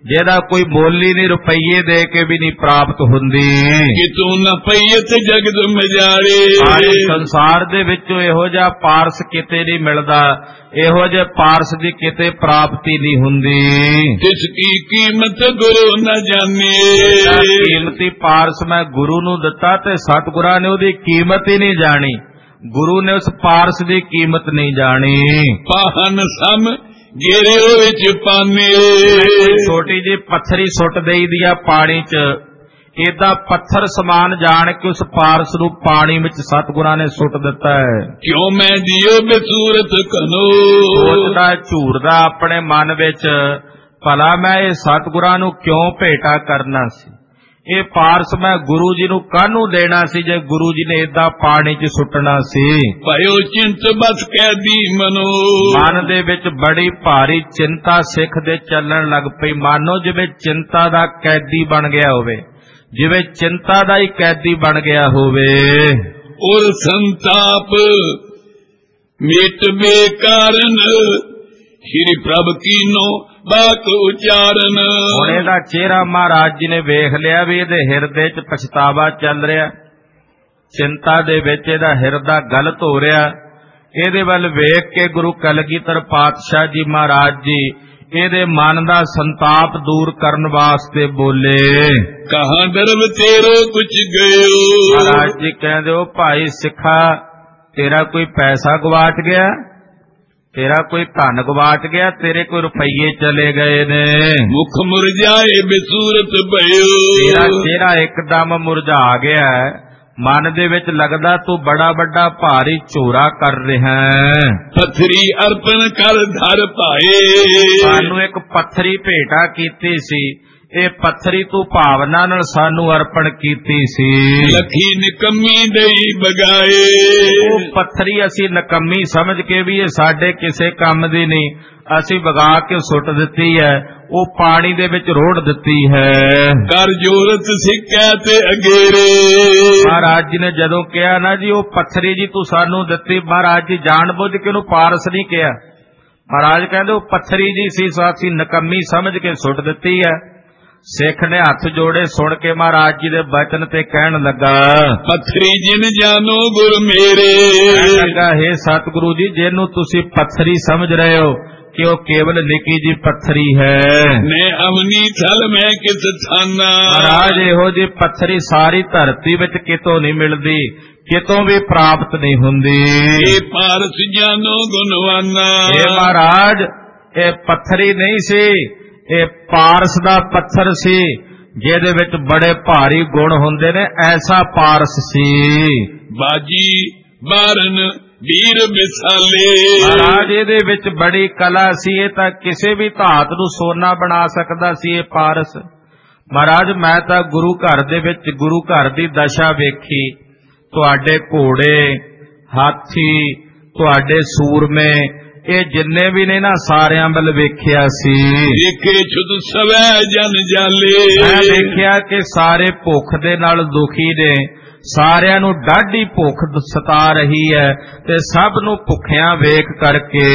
ਜਿਹਦਾ ਕੋਈ ਮੁੱਲ ਹੀ ਨਹੀਂ, ਰੁਪਈਏ ਦੇ ਕੇ ਵੀ ਨਹੀਂ ਪ੍ਰਾਪਤ ਹੁੰਦੀ। ਕਿ ਤੂੰ ਨਾ ਪਈਤ ਜਗਤ ਮਜਾਰੇ, ਸਾਰੇ ਸੰਸਾਰ ਦੇ ਵਿੱਚੋਂ ਇਹੋ ਜਿਹਾ ਪਾਰਸ ਕਿਤੇ ਨਹੀਂ ਮਿਲਦਾ, ਇਹੋ ਜਿਹੇ ਪਾਰਸ ਦੀ ਕਿਤੇ ਪ੍ਰਾਪਤੀ ਨਹੀਂ ਹੁੰਦੀ। ਜਿਸ ਕੀ ਕੀਮਤ ਗੁਰੂ ਨਾ ਜਾਣੇ, ਕੀਮਤੀ ਪਾਰਸ ਮੈਂ ਗੁਰੂ ਨੂੰ ਦਿੱਤਾ ਤੇ ਸਤਿਗੁਰਾਂ ਨੇ ਉਹਦੀ ਕੀਮਤ ਹੀ ਨਹੀਂ ਜਾਣੀ, ਗੁਰੂ ਨੇ ਉਸ ਪਾਰਸ ਦੀ ਕੀਮਤ ਨਹੀਂ ਜਾਣੀ। ਪਾਹਨ ਸਮ ਗੇਰੇ ਵਿੱਚ ਪਾਨੇ, ਛੋਟੀ ਜਿਹੀ ਪੱਥਰੀ ਸੁੱਟ ਦੇਈ ਦੀ ਆ ਪਾਣੀ 'ਚ, ਏਦਾਂ ਪੱਥਰ ਸਮਾਨ ਜਾਣ ਕੇ ਉਸ ਪਾਰਸ ਨੂੰ ਪਾਣੀ ਵਿੱਚ ਸਤਿਗੁਰਾਂ ਨੇ ਸੁੱਟ ਦਿੱਤਾ ਹੈ। ਕਿਉਂ ਮੈਂ ਜਿਉ ਬਸੂਰਤ ਕਨੋ, ਸੋਚਦਾ ਝੂਰਦਾ ਆਪਣੇ ਮਨ ਵਿੱਚ, ਭਲਾ ਮੈਂ ਇਹ ਸਤਿਗੁਰਾਂ ਨੂੰ ਕਿਉਂ ਭੇਟਾ ਕਰਨਾ ਸੀ, ਇਹ ਪਾਰਸ ਮੈਂ ਗੁਰੂ ਜੀ ਨੂੰ ਕਾਹਨੂੰ ਦੇਣਾ ਸੀ ਜੇ ਗੁਰੂ ਜੀ ਨੇ ਏਦਾਂ ਪਾਣੀ 'ਚ ਸੁੱਟਣਾ ਸੀ। ਭਇਓ ਚਿੰਤ ਬਸ ਕੈਦੀ ਮਨੋ, ਮਨ ਦੇ ਵਿੱਚ ਬੜੀ ਭਾਰੀ ਚਿੰਤਾ ਸਿੱਖ ਦੇ ਚੱਲਣ ਲੱਗ ਪਈ, ਮਾਨੋ ਜਿਵੇਂ ਚਿੰਤਾ ਦਾ ਕੈਦੀ ਬਣ ਗਿਆ ਹੋਵੇ, ਜਿਵੇਂ ਚਿੰਤਾ ਦਾ ਹੀ ਕੈਦੀ ਬਣ ਗਿਆ ਹੋਵੇ। ਔਰ ਸੰਤਾਪ ਮਿਟ ਬੇਕਾਰਨ, ਸ਼੍ਰੀ ਪ੍ਰਭ ਕੀਨੋ ਬਾਤ ਉਚਾਰਨ। ਹੁਣ ਇਹਦਾ ਚਿਹਰਾ ਮਹਾਰਾਜ ਜੀ ਨੇ ਵੇਖ ਲਿਆ ਵੀ ਇਹਦੇ ਹਿਰਦੇ 'ਚ ਪਛਤਾਵਾ ਚੱਲ ਰਿਹਾ, ਚਿੰਤਾ ਦੇ ਵਿੱਚ ਇਹਦਾ ਹਿਰਦਾ ਗਲਤ ਹੋ ਰਿਹਾ। ਇਹਦੇ ਵੱਲ ਵੇਖ ਕੇ ਗੁਰੂ ਕਲਗੀਧਰ ਪਾਤਸ਼ਾਹ ਜੀ ਮਹਾਰਾਜ ਜੀ ਇਹਦੇ ਮਨ ਦਾ ਸੰਤਾਪ ਦੂਰ ਕਰਨ ਵਾਸਤੇ ਬੋਲੇ। ਕਹਾਂ ਦਰਬ ਤੇਰੋ ਕੁਛ ਗਇਓ, ਮਹਾਰਾਜ ਜੀ ਕਹਿੰਦੇ ਉਹ ਭਾਈ ਸਿੱਖਾ, ਤੇਰਾ ਕੋਈ ਪੈਸਾ ਗਵਾਚ ਗਿਆ, ਤੇਰਾ ਕੋਈ ਧਨ ਗਵਾਚ ਗਿਆ, ਤੇਰੇ ਕੋਈ ਰੁਪਈਏ ਚਲੇ ਗਏ ਨੇ। ਮੁਖ ਮੁਰਝਾਏ ਬਸੂਰਤ ਭਇਓ, ਤੇਰਾ ਚਿਹਰਾ ਇੱਕਦਮ ਮੁਰਝਾ ਗਿਆ, ਮਨ ਦੇ ਵਿੱਚ ਲੱਗਦਾ ਤੂੰ ਬੜਾ ਵੱਡਾ ਭਾਰੀ ਝੋਰਾ ਕਰ ਰਿਹਾ ਹੈ। ਪੱਥਰੀ ਅਰਪਣ ਕਰ ਧਰ ਪਾਏ, ਸਾਨੂੰ ਇੱਕ ਪੱਥਰੀ ਭੇਟਾ ਕੀਤੀ ਸੀ, ਇਹ ਪੱਥਰੀ ਤੂੰ ਭਾਵਨਾ ਨਾਲ ਸਾਨੂੰ ਅਰਪਣ ਕੀਤੀ ਸੀ। ਲੱਖੀ ਨਿਕੰਮੀ ਦੇਈ ਬਗਾਏ, ਉਹ ਪੱਥਰੀ ਅਸੀਂ ਨਿਕੰਮੀ ਸਮਝ ਕੇ ਵੀ ਇਹ ਸਾਡੇ ਕਿਸੇ ਕੰਮ ਦੀ ਨਹੀਂ, ਅਸੀਂ ਵਗਾ ਕੇ ਸੁੱਟ ਦਿੱਤੀ ਹੈ, ਉਹ ਪਾਣੀ ਦੇ ਵਿੱਚ ਰੋੜ ਦਿੱਤੀ ਹੈ। ਕਰ ਜੋਰਤ ਸਿੱਕਿਆ ਤੇ ਅਗੇਰੇ, ਮਹਾਰਾਜ ਜੀ ਨੇ ਜਦੋਂ ਕਿਹਾ ਨਾ ਜੀ ਉਹ ਪੱਥਰੀ ਜੀ ਤੂੰ ਸਾਨੂੰ ਦਿੱਤੀ, ਮਹਾਰਾਜ ਜੀ ਜਾਣ ਬੁੱਝ ਕੇ ਉਹਨੂੰ ਪਾਰਸ ਨਹੀਂ ਕਿਹਾ, ਮਹਾਰਾਜ ਕਹਿੰਦੇ ਉਹ ਪੱਥਰੀ ਜੀ ਸੀ, ਅਸੀਂ ਨਿਕੰਮੀ ਸਮਝ ਕੇ ਸੁੱਟ ਦਿੱਤੀ ਹੈ। ਸਿੱਖ ਨੇ ਹੱਥ ਜੋੜੇ ਸੁਣ ਕੇ ਮਹਾਰਾਜ ਜੀ ਦੇ ਬਚਨ ਤੇ ਕਹਿਣ ਲੱਗਾ, ਪੱਥਰੀ ਜਿਨ ਜਾਨੋ ਗੁਰ ਮੇਰੇ, ਲੱਗਾ ਹੈ ਸਤਿਗੁਰੂ ਜੀ ਜਿਹਨੂੰ ਤੁਸੀਂ ਪੱਥਰੀ ਸਮਝ ਰਹੇ ਹੋ ਕਿ ਉਹ ਕੇਵਲ ਨਿੱਕੀ ਜੀ ਪੱਥਰੀ ਹੈ। ਨੇ ਅਵਨੀ ਥਲ ਮੈਂ ਕਿਸ ਥਾਨਾ, ਮਹਾਰਾਜ ਇਹੋ ਜੀ ਪੱਥਰੀ ਸਾਰੀ ਧਰਤੀ ਵਿੱਚ ਕਿਤੋਂ ਨਹੀਂ ਮਿਲਦੀ, ਕਿਤੋਂ ਵੀ ਪ੍ਰਾਪਤ ਨਹੀਂ ਹੁੰਦੀ। ਇਹ ਪਾਰਸ ਜਾਨੋ ਗੁਣਵਾਨਾ, ਇਹ ਮਹਾਰਾਜ ਇਹ ਪੱਥਰੀ ਨਹੀਂ ਸੀ, ਇਹ ਪਾਰਸ ਦਾ ਪੱਥਰ ਸੀ ਜਿਹਦੇ ਵਿੱਚ ਬੜੇ ਭਾਰੀ ਗੁਣ ਹੁੰਦੇ ਨੇ, ਐਸਾ ਪਾਰਸ ਸੀ। ਬਾਜੀ ਬਾਰਨ ਵੀਰ ਮਿਸਾਲੇ, ਮਹਾਰਾਜ ਇਹਦੇ ਵਿੱਚ ਬੜੀ ਕਲਾ ਸੀ, ਇਹ ਤਾਂ ਕਿਸੇ ਵੀ ਧਾਤ ਨੂੰ ਸੋਨਾ ਬਣਾ ਸਕਦਾ ਸੀ ਇਹ ਪਾਰਸ। ਮਹਾਰਾਜ ਮੈਂ ਤਾਂ ਗੁਰੂ ਘਰ ਦੇ ਵਿੱਚ ਗੁਰੂ ਘਰ ਦੀ ਦਸ਼ਾ ਵੇਖੀ, ਤੁਹਾਡੇ ਘੋੜੇ, ਹਾਥੀ, ਤੁਹਾਡੇ ਸੂਰਮੇ, ਇਹ ਜਿੰਨੇ ਵੀ ਨੇ ਨਾ ਸਾਰਿਆਂ ਵੱਲ ਵੇਖਿਆ ਸੀ। ਵੇਖੇ ਛੁਦ ਸਵੈ ਜਨ ਜਾਲੇ, ਮੈਂ ਵੇਖਿਆ ਕਿ ਸਾਰੇ ਭੁੱਖ ਦੇ ਨਾਲ ਦੁਖੀ ਨੇ, ਸਾਰਿਆਂ ਨੂੰ ਡਾਢੀ ਭੁੱਖ ਸਤਾ ਰਹੀ ਹੈ ਤੇ ਸਭ ਨੂੰ ਭੁੱਖਿਆਂ ਵੇਖ ਕਰਕੇ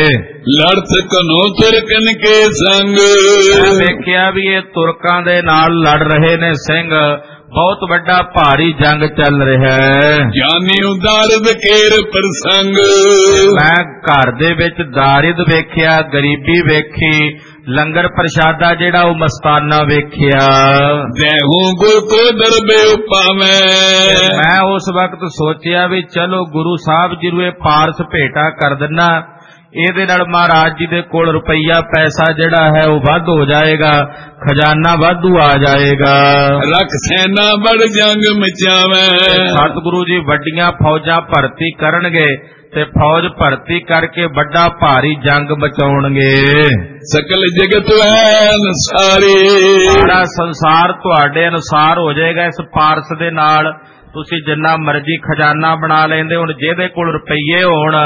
ਲੜਤ ਕਨੋ ਤੁਰਕਨ ਕੇ ਸੰਗ, ਮੈਂ ਵੇਖਿਆ ਵੀ ਇਹ ਤੁਰਕਾਂ ਦੇ ਨਾਲ ਲੜ ਰਹੇ ਨੇ ਸਿੰਘ, ਬਹੁਤ ਵੱਡਾ ਭਾਰੀ ਜੰਗ ਚੱਲ ਰਿਹਾ ਹੈ। ਜਾਨੀ ਉਦਾਰਦ ਕੇਰ ਪ੍ਰਸੰਗ, ਮੈਂ ਘਰ ਦੇ ਵਿੱਚ ਦਾਰਿਦ ਵੇਖਿਆ, ਗਰੀਬੀ ਵੇਖੀ, ਲੰਗਰ ਪ੍ਰਸ਼ਾਦਾ ਜਿਹੜਾ ਉਹ ਮਸਤਾਨਾ ਵੇਖਿਆ। ਦੇਹੂ ਗੁਰ ਕੋ ਦਰਬੇ ਉਪਾਵੇਂ, ਮੈਂ ਉਸ ਵਕਤ ਸੋਚਿਆ ਵੀ ਚਲੋ ਗੁਰੂ ਸਾਹਿਬ ਜੀ ਨੂੰ ਇਹ ਪਾਰਸ ਭੇਟਾ ਕਰ ਦਿੰਨਾ, ਇਹਦੇ ਨਾਲ ਮਹਾਰਾਜ ਜੀ ਦੇ ਕੋਲ ਰੁਪਈਆ ਪੈਸਾ ਜਿਹੜਾ ਹੈ ਉਹ ਵੱਧ ਹੋ ਜਾਏਗਾ, ਖਜ਼ਾਨਾ ਵਾਧੂ ਆ ਜਾਏਗਾ। ਰਖ ਸੈਨਾ ਬੜ ਜੰਗ ਮਚਾਵੇਂ, ਸਤਿਗੁਰੂ ਜੀ ਵੱਡੀਆਂ ਫੌਜਾਂ ਭਰਤੀ ਕਰਨਗੇ ਤੇ ਫੌਜ ਭਰਤੀ ਕਰਕੇ ਵੱਡਾ ਭਾਰੀ ਜੰਗ ਮਚਾਉਣਗੇ। ਸਕਲ ਜਗਤ ਅਨੁਸਾਰੇ, ਸਾਰਾ ਸੰਸਾਰ ਤੁਹਾਡੇ ਅਨੁਸਾਰ ਹੋ ਜਾਏਗਾ ਇਸ ਪਾਰਸ ਦੇ ਨਾਲ। ਤੁਸੀਂ ਜਿੰਨਾ ਮਰਜ਼ੀ ਖਜ਼ਾਨਾ ਬਣਾ ਲੈਂਦੇ, ਹੁਣ ਜਿਹਦੇ ਕੋਲ ਰੁਪਈਏ ਹੋਣ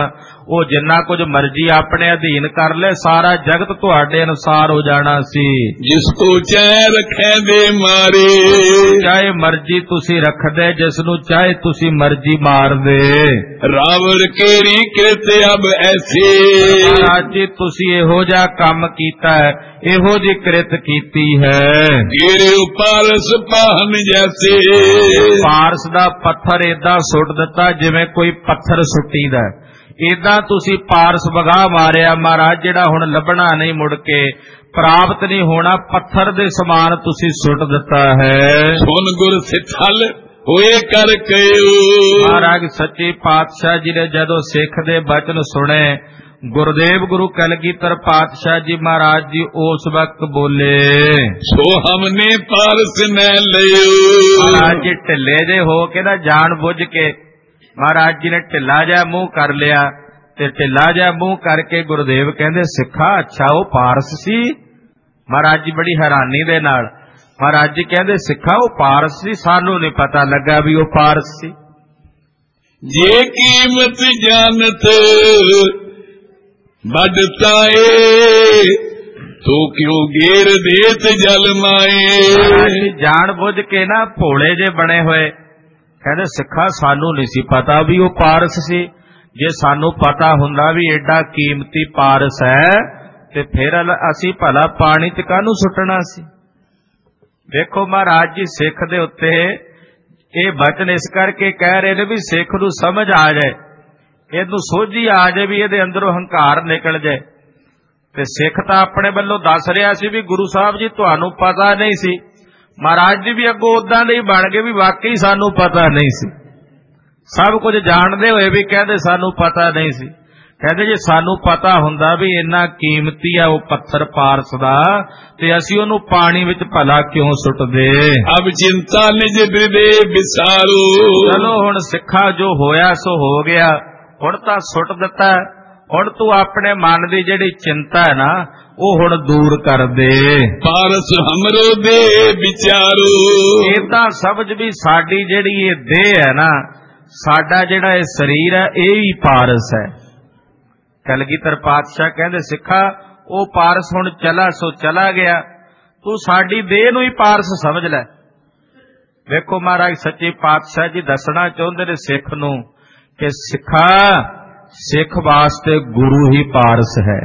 ਉਹ ਜਿੰਨਾ ਕੁਝ ਮਰਜ਼ੀ ਆਪਣੇ ਅਧੀਨ ਕਰ ਲੈ, ਸਾਰਾ ਜਗਤ ਤੁਹਾਡੇ ਅਨੁਸਾਰ ਹੋ ਜਾਣਾ ਸੀ। ਜਿਸ ਕੋ ਚਾਹੇ ਰੱਖੇ ਦੇ ਮਾਰੇ, ਚਾਹੇ ਮਰਜ਼ੀ ਤੁਸੀਂ ਰੱਖਦੇ, ਜਿਸ ਨੂੰ ਚਾਹੇ ਤੁਸੀਂ ਮਰਜ਼ੀ ਮਾਰਦੇ। ਰਾਵਣ ਕੇਰੀ ਕਿਰਤ ਅਬ ਐਸੀ, ਮਹਾਰਾਜ ਜੀ ਤੁਸੀਂ ਇਹੋ ਜਿਹਾ ਕੰਮ ਕੀਤਾ ਹੈ, ਇਹੋ ਜਿਹੀ ਕਿਰਤ ਕੀਤੀ ਹੈ। ਗਿਰੇ ਪਾਰਸ ਪਾਹਨ ਜੈਸੇ, ਪਾਰਸ ਦਾ ਪੱਥਰ ਏਦਾਂ ਸੁੱਟ ਦਿੱਤਾ ਜਿਵੇਂ ਕੋਈ ਪੱਥਰ ਸੁੱਟੀਦਾ, ਏਦਾਂ ਤੁਸੀਂ ਪਾਰਸ ਵਗਾ ਮਾਰਿਆ ਮਹਾਰਾਜ, ਜਿਹੜਾ ਹੁਣ ਲੱਭਣਾ ਨਹੀਂ, ਮੁੜ ਕੇ ਪ੍ਰਾਪਤ ਨਹੀਂ ਹੋਣਾ, ਪੱਥਰ ਦੇ ਸਮਾਨ ਤੁਸੀਂ ਸੁੱਟ ਦਿੱਤਾ ਹੈ। ਸੁਨ ਗੁਰ ਸਿੱਥਲ ਹੋਏ ਕਰ ਕਯੋ, ਮਹਾਰਾਜ ਸੱਚੇ ਪਾਤਸ਼ਾਹ ਜੀ ਨੇ ਜਦੋਂ ਸਿੱਖ ਦੇ ਬਚਨ ਸੁਣੇ, ਗੁਰਦੇਵ ਗੁਰੂ ਕਲਗੀਧਰ ਪਾਤਸ਼ਾਹ ਜੀ ਮਹਾਰਾਜ ਜੀ ਉਸ ਵਕਤ ਬੋਲੇ, ਸੋ ਹਮਨੇ ਪਾਰਸ ਨ ਲਿਓ। ਮਹਾਰਾਜ ਜੀ ਢਿੱਲੇ ਜੇ ਹੋ ਕੇ ਨਾ ਜਾਣ ਬੁੱਝ ਕੇ ਮਹਾਰਾਜ ਜੀ ਨੇ ਢਿੱਲਾ ਜਿਹਾ ਮੂੰਹ ਕਰ ਲਿਆ, ਤੇ ਢਿੱਲਾ ਜਿਹਾ ਮੂੰਹ ਕਰਕੇ ਗੁਰਦੇਵ ਕਹਿੰਦੇ, ਸਿੱਖਾ ਅੱਛਾ ਉਹ ਪਾਰਸ ਸੀ? ਮਹਾਰਾਜ ਜੀ ਬੜੀ ਹੈਰਾਨੀ ਦੇ ਨਾਲ ਮਹਾਰਾਜ ਜੀ ਕਹਿੰਦੇ, ਸਿੱਖਾ ਉਹ ਪਾਰਸ ਸੀ? ਸਾਨੂੰ ਨਹੀਂ ਪਤਾ ਲੱਗਾ ਵੀ ਉਹ ਪਾਰਸ ਸੀ। ਜੇ ਕੀਮਤ ਜਾਣਤ ਵੱਡਤਾ ਏ, ਤੋ ਕਿਉਂ ਗੇਰ ਦੇਤ ਜਲ ਮਾਏ। ਜਾਣ ਬੁੱਝ ਕੇ ਨਾ ਭੋਲੇ ਜੇ ਬਣੇ ਹੋਏ, ਕਹਿੰਦੇ ਸਿੱਖਾ ਸਾਨੂੰ ਨਹੀਂ ਸੀ ਪਤਾ ਵੀ ਉਹ ਪਾਰਸ ਸੀ, ਜੇ ਸਾਨੂੰ ਪਤਾ ਹੁੰਦਾ ਵੀ ਏਡਾ ਕੀਮਤੀ ਪਾਰਸ ਹੈ ਤੇ ਫਿਰ ਅਸੀਂ ਭਲਾ ਪਾਣੀ ਚ ਕਾਹਨੂੰ ਸੁੱਟਣਾ ਸੀ। ਵੇਖੋ ਮਹਾਰਾਜ ਜੀ ਸਿੱਖ ਦੇ ਉੱਤੇ ਇਹ ਬਚਨ ਇਸ ਕਰਕੇ ਕਹਿ ਰਹੇ ਨੇ ਵੀ ਸਿੱਖ ਨੂੰ ਸਮਝ ਆ ਜਾਏ, ਇਹਨੂੰ ਸੋਝੀ ਆ ਜਾਏ ਵੀ ਇਹਦੇ ਅੰਦਰੋਂ ਹੰਕਾਰ ਨਿਕਲ ਜਾਏ। ਤੇ ਸਿੱਖ ਤਾਂ ਆਪਣੇ ਵੱਲੋਂ ਦੱਸ ਰਿਹਾ ਸੀ ਵੀ ਗੁਰੂ ਸਾਹਿਬ ਜੀ ਤੁਹਾਨੂੰ ਪਤਾ ਨਹੀਂ ਸੀ। ਮਹਾਰਾਜ ਜੀ ਵੀ ਅੱਗੋਂ ਉਦਾਂ ਦੇ ਹੀ ਬਣ ਗਏ ਵੀ ਵਾਕਈ ਸਾਨੂੰ ਪਤਾ ਨਹੀਂ ਸੀ, ਸਭ ਕੁਝ ਜਾਣਦੇ ਹੋਏ ਵੀ ਕਹਿੰਦੇ ਸਾਨੂੰ ਪਤਾ ਨਹੀਂ ਸੀ। ਕਹਿੰਦੇ ਜੇ ਸਾਨੂੰ ਪਤਾ ਹੁੰਦਾ ਵੀ ਇੰਨਾ ਕੀਮਤੀ ਆ ਉਹ ਪੱਥਰ ਪਾਰਸ ਦਾ, ਤੇ ਅਸੀਂ ਉਹਨੂੰ ਪਾਣੀ ਵਿੱਚ ਭਲਾ ਕਿਉਂ ਸੁੱਟਦੇ। ਅਬ ਚਿੰਤਾ ਨਿਜ ਬਿਦੇ ਵਿਸਾਰੋ, ਚਲੋ ਹੁਣ ਸਿੱਖਾ ਜੋ ਹੋਇਆ ਸੋ ਹੋ ਗਿਆ, ਹੁਣ ਤਾਂ ਸੁੱਟ ਦਿੱਤਾ, ਹੁਣ ਤੂੰ ਆਪਣੇ ਮਨ ਦੀ ਜਿਹੜੀ ਚਿੰਤਾ ਹੈ ਨਾ ਉਹ ਹੁਣ ਦੂਰ ਕਰ ਦੇ। ਪਾਰਸ ਹਮਰੋ ਦੇ ਵਿਚਾਰੋ, ਇਹ ਤਾਂ ਸਮਝ ਵੀ ਸਾਡੀ ਜਿਹੜੀ ਇਹ ਦੇਹ ਹੈ ਨਾ, ਸਾਡਾ ਜਿਹੜਾ ਇਹ ਸਰੀਰ ਹੈ ਇਹ ਹੀ ਪਾਰਸ ਹੈ। ਕਲਗੀਧਰ ਪਾਤਸ਼ਾਹ ਕਹਿੰਦੇ ਸਿੱਖਾ ਉਹ ਪਾਰਸ ਹੁਣ ਚਲਾ ਸੋ ਚਲਾ ਗਿਆ, ਤੂੰ ਸਾਡੀ ਦੇਹ ਨੂੰ ਹੀ ਪਾਰਸ ਸਮਝ ਲੈ। ਵੇਖੋ ਮਹਾਰਾਜ ਸੱਚੇ ਪਾਤਸ਼ਾਹ ਜੀ ਦੱਸਣਾ ਚਾਹੁੰਦੇ ਨੇ ਸਿੱਖ ਨੂੰ ਕਿ ਸਿੱਖਾ ਸਿੱਖ ਵਾਸਤੇ ਗੁਰੂ ਹੀ ਪਾਰਸ ਹੈ,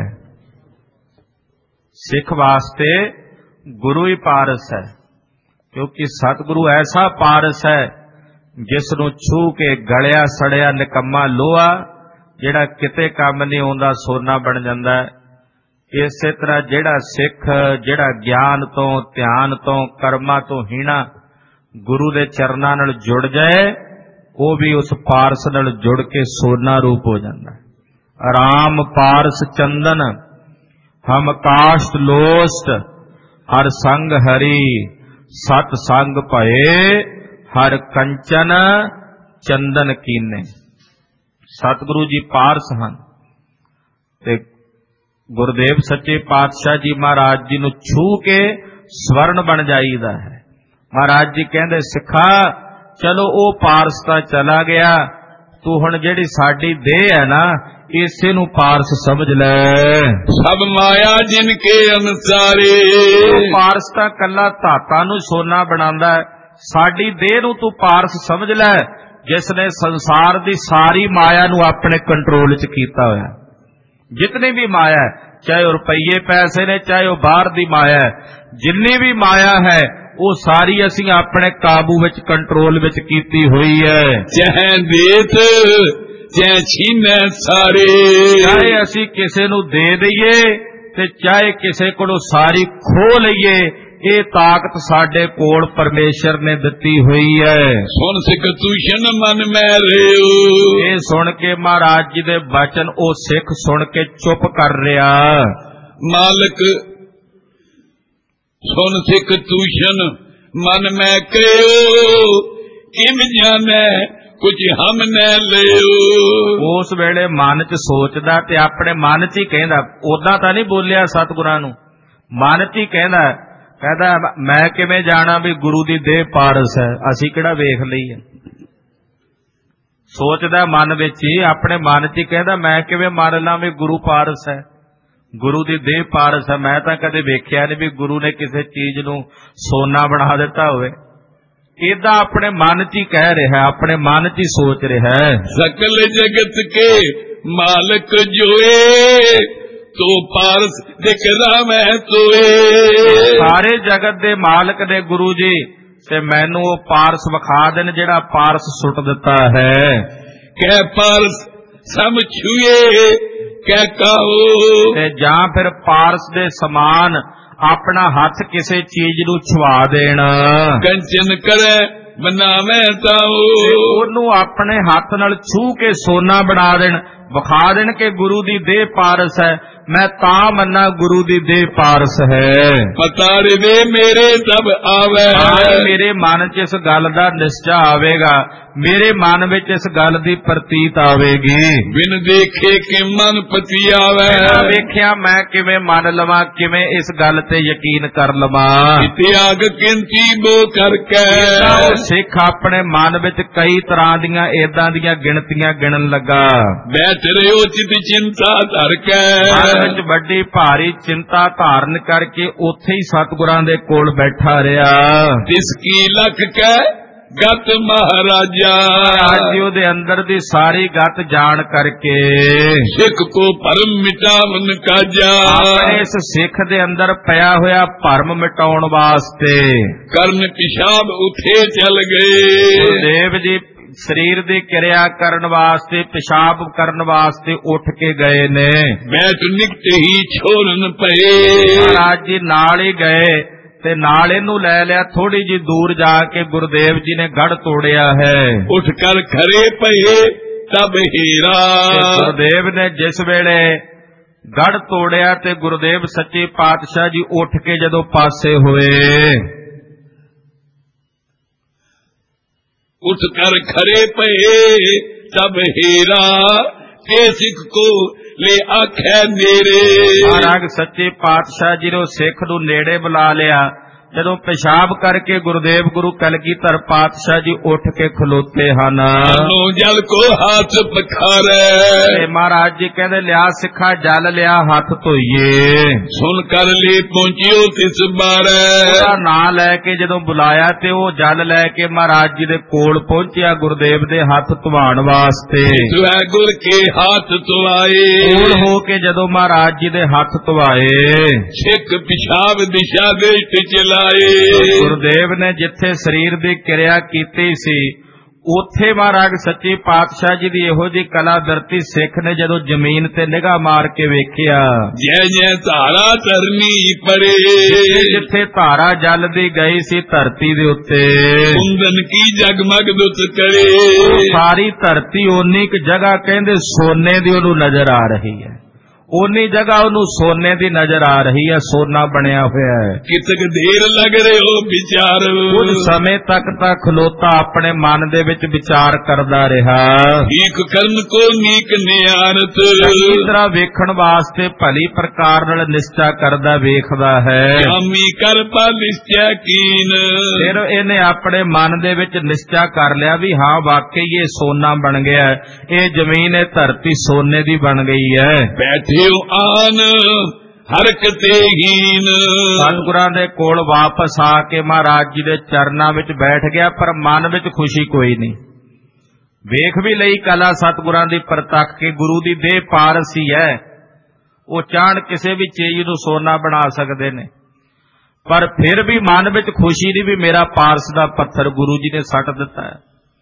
ਸਿੱਖ ਵਾਸਤੇ ਗੁਰੂ ਹੀ ਪਾਰਸ ਹੈ, ਕਿਉਂਕਿ ਸਤਿਗੁਰੂ ਐਸਾ ਪਾਰਸ ਹੈ ਜਿਸ ਨੂੰ ਛੂ ਕੇ ਗਲਿਆ ਸੜਿਆ ਨਿਕੰਮਾ ਲੋਹਾ ਜਿਹੜਾ ਕਿਤੇ ਕੰਮ ਨਹੀਂ ਆਉਂਦਾ ਸੋਨਾ ਬਣ ਜਾਂਦਾ ਹੈ। ਇਸੇ ਤਰ੍ਹਾਂ ਜਿਹੜਾ ਸਿੱਖ ਜਿਹੜਾ ਗਿਆਨ ਤੋਂ ਧਿਆਨ ਤੋਂ ਕਰਮਾਂ ਤੋਂ ਹੀਣਾ ਗੁਰੂ ਦੇ ਚਰਨਾਂ ਨਾਲ ਜੁੜ ਜਾਏ, ਉਹ ਵੀ ਉਸ ਪਾਰਸ ਨਾਲ ਜੁੜ ਕੇ ਸੋਨਾ ਰੂਪ ਹੋ ਜਾਂਦਾ ਹੈ। ਰਾਮ ਪਾਰਸ ਚੰਦਨ ਹਮ ਕਾਸ਼ਟ ਲੋਸਟ, ਹਰ ਸੰਗ ਹਰੀ ਸਤ ਸੰਗ ਭਏ, ਹਰ ਕੰਚਨ ਚੰਦਨ ਕੀਨੇ। ਸਤਿਗੁਰੂ ਜੀ ਪਾਰਸ ਹਨ ਤੇ ਗੁਰਦੇਵ ਸੱਚੇ ਪਾਤਸ਼ਾਹ ਜੀ ਮਹਾਰਾਜ ਜੀ ਨੂੰ ਛੂ ਕੇ ਸਵਰਨ ਬਣ ਜਾਈਦਾ ਹੈ। ਮਹਾਰਾਜ ਜੀ ਕਹਿੰਦੇ ਸਿੱਖਾ ਚਲੋ ਉਹ ਪਾਰਸ ਤਾਂ ਚਲਾ ਗਿਆ, ਤੂੰ ਹੁਣ ਜਿਹੜੀ ਸਾਡੀ ਦੇਹ ਹੈ ਨਾ ਇਸੇ ਨੂੰ ਪਾਰਸ ਸਮਝ ਲੈ। ਸਭ ਮਾਇਆ ਜਿਨ ਕੇ ਅਨਸਾਰੇ, ਪਾਰਸ ਤਾਂ ਕੱਲਾ ਧਾਤਾਂ ਨੂੰ ਸੋਨਾ ਬਣਾਉਂਦਾ ਹੈ, ਸਾਡੀ ਦੇਹ ਨੂੰ ਤੂੰ ਪਾਰਸ ਸਮਝ ਲੈ ਜਿਸ ਨੇ ਸੰਸਾਰ ਦੀ ਸਾਰੀ ਮਾਇਆ ਨੂੰ ਆਪਣੇ ਕੰਟਰੋਲ 'ਚ ਕੀਤਾ ਹੋਇਆ। ਜਿਤਨੀ ਵੀ ਮਾਇਆ ਹੈ, ਚਾਹੇ ਉਹ ਰੁਪਈਏ ਪੈਸੇ ਨੇ, ਚਾਹੇ ਉਹ ਬਾਹਰ ਦੀ ਮਾਇਆ ਹੈ, ਜਿੰਨੀ ਵੀ ਮਾਇਆ ਹੈ ਉਹ ਸਾਰੀ ਅਸੀਂ ਆਪਣੇ ਕਾਬੂ ਵਿੱਚ ਕੰਟਰੋਲ ਵਿੱਚ ਕੀਤੀ ਹੋਈ ਹੈ। ਚਾਹੇ ਦੇਤ ਚਾਹੇ ਛੀਨੈ ਸਾਰੇ, ਚਾਹੇ ਅਸੀਂ ਕਿਸੇ ਨੂੰ ਦੇ ਦਈਏ ਤੇ ਚਾਹੇ ਕਿਸੇ ਕੋਲੋਂ ਸਾਰੀ ਖੋਹ ਲਈਏ, ਇਹ ਤਾਕਤ ਸਾਡੇ ਕੋਲ ਪਰਮੇਸ਼ਰ ਨੇ ਦਿੱਤੀ ਹੋਈ ਹੈ। ਸੁਣ ਸਿੱਖ ਤੂਸ਼ਨ ਮਨ ਮੈਂ ਰਿਓ, ਇਹ ਸੁਣ ਕੇ ਮਹਾਰਾਜ ਜੀ ਦੇ ਬਚਨ ਉਹ ਸਿੱਖ ਸੁਣ ਕੇ ਚੁੱਪ ਕਰ ਰਿਹਾ। ਮਾਲਕ ਸੁਣ ਸਿੱਖ ਤੂਸ਼ਨ ਮਨ ਮੈਂ ਕਹਿਓ, ਕਿਮ ਜਾਣੈ ਕੁਝ ਹਮ ਨੈ ਲਿਓ। ਉਸ ਵੇਲੇ ਮਨ 'ਚ ਸੋਚਦਾ ਤੇ ਆਪਣੇ ਮਨ 'ਚ ਹੀ ਕਹਿੰਦਾ, ਉਦਾਂ ਤਾਂ ਨਹੀਂ ਬੋਲਿਆ ਸਤਿਗੁਰਾਂ ਨੂੰ, ਮਨ 'ਚ ਹੀ ਕਹਿੰਦਾ ਕਹਿੰਦਾ ਮੈਂ ਕਿਵੇਂ ਜਾਣਾ ਵੀ ਗੁਰੂ ਦੀ ਦੇਹ ਪਾਰਸ ਹੈ, ਅਸੀਂ ਕਿਹੜਾ ਵੇਖ ਲਈ ਹੈ। ਸੋਚਦਾ ਮਨ ਵਿੱਚ ਹੀ, ਆਪਣੇ ਮਨ 'ਚ ਹੀ ਕਹਿੰਦਾ ਮੈਂ ਕਿਵੇਂ ਮੰਨ ਲਾਂ ਵੀ ਗੁਰੂ ਪਾਰਸ ਹੈ, ਗੁਰੂ ਦੀ ਦੇਹ ਪਾਰਸ ਹੈ। ਮੈਂ ਤਾਂ ਕਦੇ ਵੇਖਿਆ ਨਹੀਂ ਵੀ ਗੁਰੂ ਨੇ ਕਿਸੇ ਚੀਜ਼ ਨੂੰ ਸੋਨਾ ਬਣਾ ਦਿੱਤਾ ਹੋਵੇ। ਏਦਾਂ ਆਪਣੇ ਮਨ 'ਚ ਹੀ ਕਹਿ ਰਿਹਾ, ਆਪਣੇ ਮਨ 'ਚ ਹੀ ਸੋਚ ਰਿਹਾ। ਸਕਲ ਜਗਤ ਕੇ ਮਾਲਕ ਜੋਏ ਤੋ ਪਾਰਸ ਦਿਖ ਰਾਮੈ ਤੋਏ। ਸਾਰੇ ਜਗਤ ਦੇ ਮਾਲਕ ਨੇ ਗੁਰੂ ਜੀ, ਤੇ ਮੈਨੂੰ ਉਹ ਪਾਰਸ ਵਿਖਾ ਦੇਣ ਜਿਹੜਾ ਪਾਰਸ ਸੁੱਟ ਦਿੱਤਾ ਹੈ। ਕਹਿ ਪਾਰਸ ਸਮ ਛੂਏ ਕਹਿ ਕਾਓ। ਤੇ ਜਾਂ ਫਿਰ ਪਾਰਸ ਦੇ ਸਮਾਨ ਆਪਣਾ ਹੱਥ ਕਿਸੇ ਚੀਜ਼ ਨੂੰ ਛੁਆ ਦੇਣ। ਕੰਚਨ ਕਰੈ ਬਣਾਵੇਂ ਤਾਓ। ਉਹਨੂੰ ਆਪਣੇ ਹੱਥ ਨਾਲ ਛੂ ਕੇ ਸੋਨਾ ਬਣਾ ਦੇਣ, ਵਿਖਾ ਦੇਣ ਕਿ ਗੁਰੂ ਦੀ ਦੇਹ ਪਾਰਸ ਹੈ। ਮੈਂ ਤਾਂ ਮੰਨਾ ਗੁਰੂ ਦੀ ਦੇਹ ਪਾਰਸ ਹੈ। ਪਤਾ ਰੇ ਮੇਰੇ ਤਬ ਆਵੇ। ਮੇਰੇ ਮਨ 'ਚ ਇਸ ਗੱਲ ਦਾ ਨਿਸ਼ਚਾ ਆਵੇਗਾ, ਮੇਰੇ ਮਨ ਵਿੱਚ ਇਸ ਗੱਲ ਦੀ ਪ੍ਰਤੀਤ ਆਵੇਗੀ। ਬਿਨ ਦੇਖੇ ਕਿ ਮਨ ਪਤੀ ਆਵੇ। ਵੇਖਿਆ ਮੈਂ ਕਿਵੇਂ ਮੰਨ ਲਵਾਂ, ਕਿਵੇਂ ਇਸ ਗੱਲ ਤੇ ਯਕੀਨ ਕਰ ਲਵਾਂ। ਤਿਆਗ ਕਿੰਤੀ ਬੋ ਕਰਕੇ ਸਿੱਖ ਆਪਣੇ ਮਨ ਵਿੱਚ ਕਈ ਤਰ੍ਹਾਂ ਦੀਆਂ ਏਦਾਂ ਦੀਆਂ ਗਿਣਤੀਆਂ ਗਿਣਨ ਲੱਗਾ। ਬੈਠ ਰਿਓ ਚਿਤ ਚਿੰਤਾ ਧਰ ਕੇ, ਵਿੱਚ ਵੱਡੀ ਭਾਰੀ ਚਿੰਤਾ ਧਾਰਨ ਕਰਕੇ ਉੱਥੇ ਹੀ ਸਤਿਗੁਰਾਂ ਦੇ ਕੋਲ ਬੈਠਾ ਰਿਹਾ। ਤਿਸ ਕੀ ਲਖ ਕੇ ਗਤ ਮਹਾਰਾਜਾ। ਰਾਜਿਓ ਦੇ ਅੰਦਰ ਦੀ ਸਾਰੀ ਗਤ ਜਾਣ ਕਰਕੇ ਸਿੱਖ ਕੋ ਭਰਮ ਮਿਟਾਵਨ ਕਾਜਾ। ਆਪਣੇ ਇਸ ਸਿੱਖ ਦੇ ਅੰਦਰ ਪਿਆ ਹੋਇਆ ਭਰਮ ਮਿਟਾਉਣ ਵਾਸਤੇ ਕਰਨ ਪਿਸ਼ਾਬ ਉਠੇ ਚਲ ਗਏ। ਗੁਰਦੇਵ ਜੀ ਸਰੀਰ ਦੀ ਕਿਰਿਆ ਕਰਨ ਵਾਸਤੇ, ਪਿਸ਼ਾਬ ਕਰਨ ਵਾਸਤੇ ਉੱਠ ਕੇ ਗਏ ਨੇ। ਬੈਠ ਨਿਕਟ ਹੀ ਛੋੜਨ ਪਏ। ਮਹਾਰਾਜ ਜੀ ਨਾਲ ਹੀ ਗਏ ਤੇ ਨਾਲ ਇਹਨੂੰ ਲੈ ਲਿਆ। ਥੋੜੀ ਜੀ ਦੂਰ ਜਾ ਕੇ ਗੁਰਦੇਵ ਜੀ ਨੇ ਗੜ ਤੋੜਿਆ ਹੈ। ਉੱਠ ਕਰ ਖੜੇ ਪਏ ਤਬ ਹੀਰਾ। ਗੁਰਦੇਵ ਨੇ ਜਿਸ ਵੇਲੇ ਗੜ ਤੋੜਿਆ ਤੇ ਗੁਰਦੇਵ ਸੱਚੇ ਪਾਤਸ਼ਾਹ ਜੀ ਉੱਠ ਕੇ ਜਦੋਂ ਪਾਸੇ ਹੋਏ, उठ कर खड़े पए तब हीरा के सिख को ले आखे मेरे। महाराज सच्चे पातशाह जी ने सिख नूं नेड़े बुला लिया। ਜਦੋਂ ਪਿਸ਼ਾਬ ਕਰਕੇ ਗੁਰਦੇਵ ਗੁਰੂ ਕਲਗੀਧਰ ਪਾਤਸ਼ਾਹ ਜੀ ਉੱਠ ਕੇ ਖਲੋਤੇ ਹਨ। ਜਲ ਕੋ ਹੱਥ ਪਖਾਰੇ। ਤੇ ਮਹਾਰਾਜ ਜੀ ਕਹਿੰਦੇ ਲਿਆ ਸਿੱਖਾ ਜਲ ਲਿਆ, ਹੱਥ ਧੋਈਏ। ਸੁਣ ਕਰ ਲਈ ਪਹੁੰਚਿਓ ਤਿਸ ਬਾਰੇ। ਉਹਦਾ ਨਾਂ ਲੈ ਕੇ ਜਦੋਂ ਬੁਲਾਇਆ ਤੇ ਉਹ ਜਲ ਲੈ ਕੇ ਮਹਾਰਾਜ ਜੀ ਦੇ ਕੋਲ ਪਹੁੰਚਿਆ ਗੁਰਦੇਵ ਦੇ ਹੱਥ ਧਵਾਉਣ ਵਾਸਤੇ। ਤੁਹੈ ਗੁਰ ਕੇ ਹੱਥ ਧਵਾਏ। ਕੋਲ ਹੋ ਕੇ ਜਦੋਂ ਮਹਾਰਾਜ ਜੀ ਦੇ ਹੱਥ ਧਵਾਏ, ਸਿੱਖ ਪਿਸ਼ਾਬ ਦਿਸ਼ਾ ਦੇ ਚਲਾ। ਗੁਰਦੇਵ ਨੇ ਜਿੱਥੇ ਸਰੀਰ ਦੀ ਕਿਰਿਆ ਕੀਤੀ ਸੀ ਉੱਥੇ ਮਹਾਰਾਜ ਸੱਚੇ ਪਾਤਸ਼ਾਹ ਜੀ ਦੀ ਇਹੋ ਜਿਹੀ ਕਲਾ ਦਰਤੀ ਸਿੱਖ ਨੇ ਜਦੋਂ ਜ਼ਮੀਨ ਤੇ ਨਿਗਾਹ ਮਾਰ ਕੇ ਵੇਖਿਆ, ਜੈ ਜੈ ਧਾਰਾ ਧਰਨੀ ਪਰੇ। ਜਿੱਥੇ ਧਾਰਾ ਜਲਦੀ ਗਈ ਸੀ ਧਰਤੀ ਦੇ ਉੱਤੇ, ਕੁੰਦਨ ਕੀ ਜਗਮਗ ਦੁੱਤ ਕਰੇ। ਸਾਰੀ ਧਰਤੀ ਓਨੀ ਕੁ ਜਗ੍ਹਾ ਕਹਿੰਦੇ ਸੋਨੇ ਦੀ ਉਹਨੂੰ ਨਜ਼ਰ ਆ ਰਹੀ ਹੈ। ਓਨੀ ਜਗ੍ਹਾ ਉਹਨੂੰ ਸੋਨੇ ਦੀ ਨਜ਼ਰ ਆ ਰਹੀ ਹੈ, ਸੋਨਾ ਬਣਿਆ ਹੋਇਆ ਹੈ। ਕਿਤਕ ਦੇਰ ਲੱਗ ਰਹੇ ਹੋ ਵਿਚਾਰ। ਕੁਝ ਸਮੇਂ ਤੱਕ ਤਾਂ ਖਲੋਤਾ ਆਪਣੇ ਮਨ ਦੇ ਵਿੱਚ ਵਿਚਾਰ ਕਰਦਾ ਰਿਹਾ। ਠੀਕ ਕਰਨ ਕੋ ਨੀਕ ਨਿਆਰਤ। ਚੰਗੀ ਤਰ੍ਹਾਂ ਵੇਖਣ ਵਾਸਤੇ ਭਲੀ ਪ੍ਰਕਾਰ ਨਾਲ ਨਿਸ਼ਚਾ ਕਰਦਾ ਵੇਖਦਾ ਹੈ। ਕਾਮੀ ਕਰ ਪਾ ਨਿਸ਼ਚੈ ਕੀਨ। ਫਿਰ ਇਹਨੇ ਆਪਣੇ ਮਨ ਦੇ ਵਿੱਚ ਨਿਸ਼ਚਾ ਕਰ ਲਿਆ ਵੀ ਹਾਂ ਵਾਕਈ ਇਹ ਸੋਨਾ ਬਣ ਗਿਆ, ਇਹ ਜ਼ਮੀਨ ਇਹ ਧਰਤੀ ਸੋਨੇ ਦੀ ਬਣ ਗਈ ਹੈ। ਬੈਠੇ ਆਨ ਹਰਕਤੇ ਹੀਨ। ਸਤਿਗੁਰਾਂ ਦੇ ਕੋਲ ਵਾਪਸ ਆ ਕੇ ਮਹਾਰਾਜ ਜੀ ਦੇ ਚਰਨਾਂ ਵਿੱਚ ਬੈਠ ਗਿਆ, ਪਰ ਮਨ ਵਿੱਚ ਖੁਸ਼ੀ ਕੋਈ ਨਹੀਂ। ਵੇਖ ਵੀ ਲਈ ਕਲਾ ਸਤਿਗੁਰਾਂ ਦੀ ਪ੍ਰਤੱਖ ਕੇ ਗੁਰੂ ਦੀ ਦੇਹ ਪਾਰਸ ਹੀ ਹੈ। ਉਹ ਚਾਹਣ ਕਿਸੇ ਵੀ ਚੀਜ਼ ਨੂੰ ਸੋਨਾ ਬਣਾ ਸਕਦੇ ਨੇ, ਪਰ ਫਿਰ ਵੀ ਮਨ ਵਿੱਚ ਖੁਸ਼ੀ ਨਹੀਂ ਵੀ ਮੇਰਾ ਪਾਰਸ ਦਾ ਪੱਥਰ ਗੁਰੂ ਜੀ ਨੇ ਸੱਟ ਦਿੱਤਾ ਹੈ।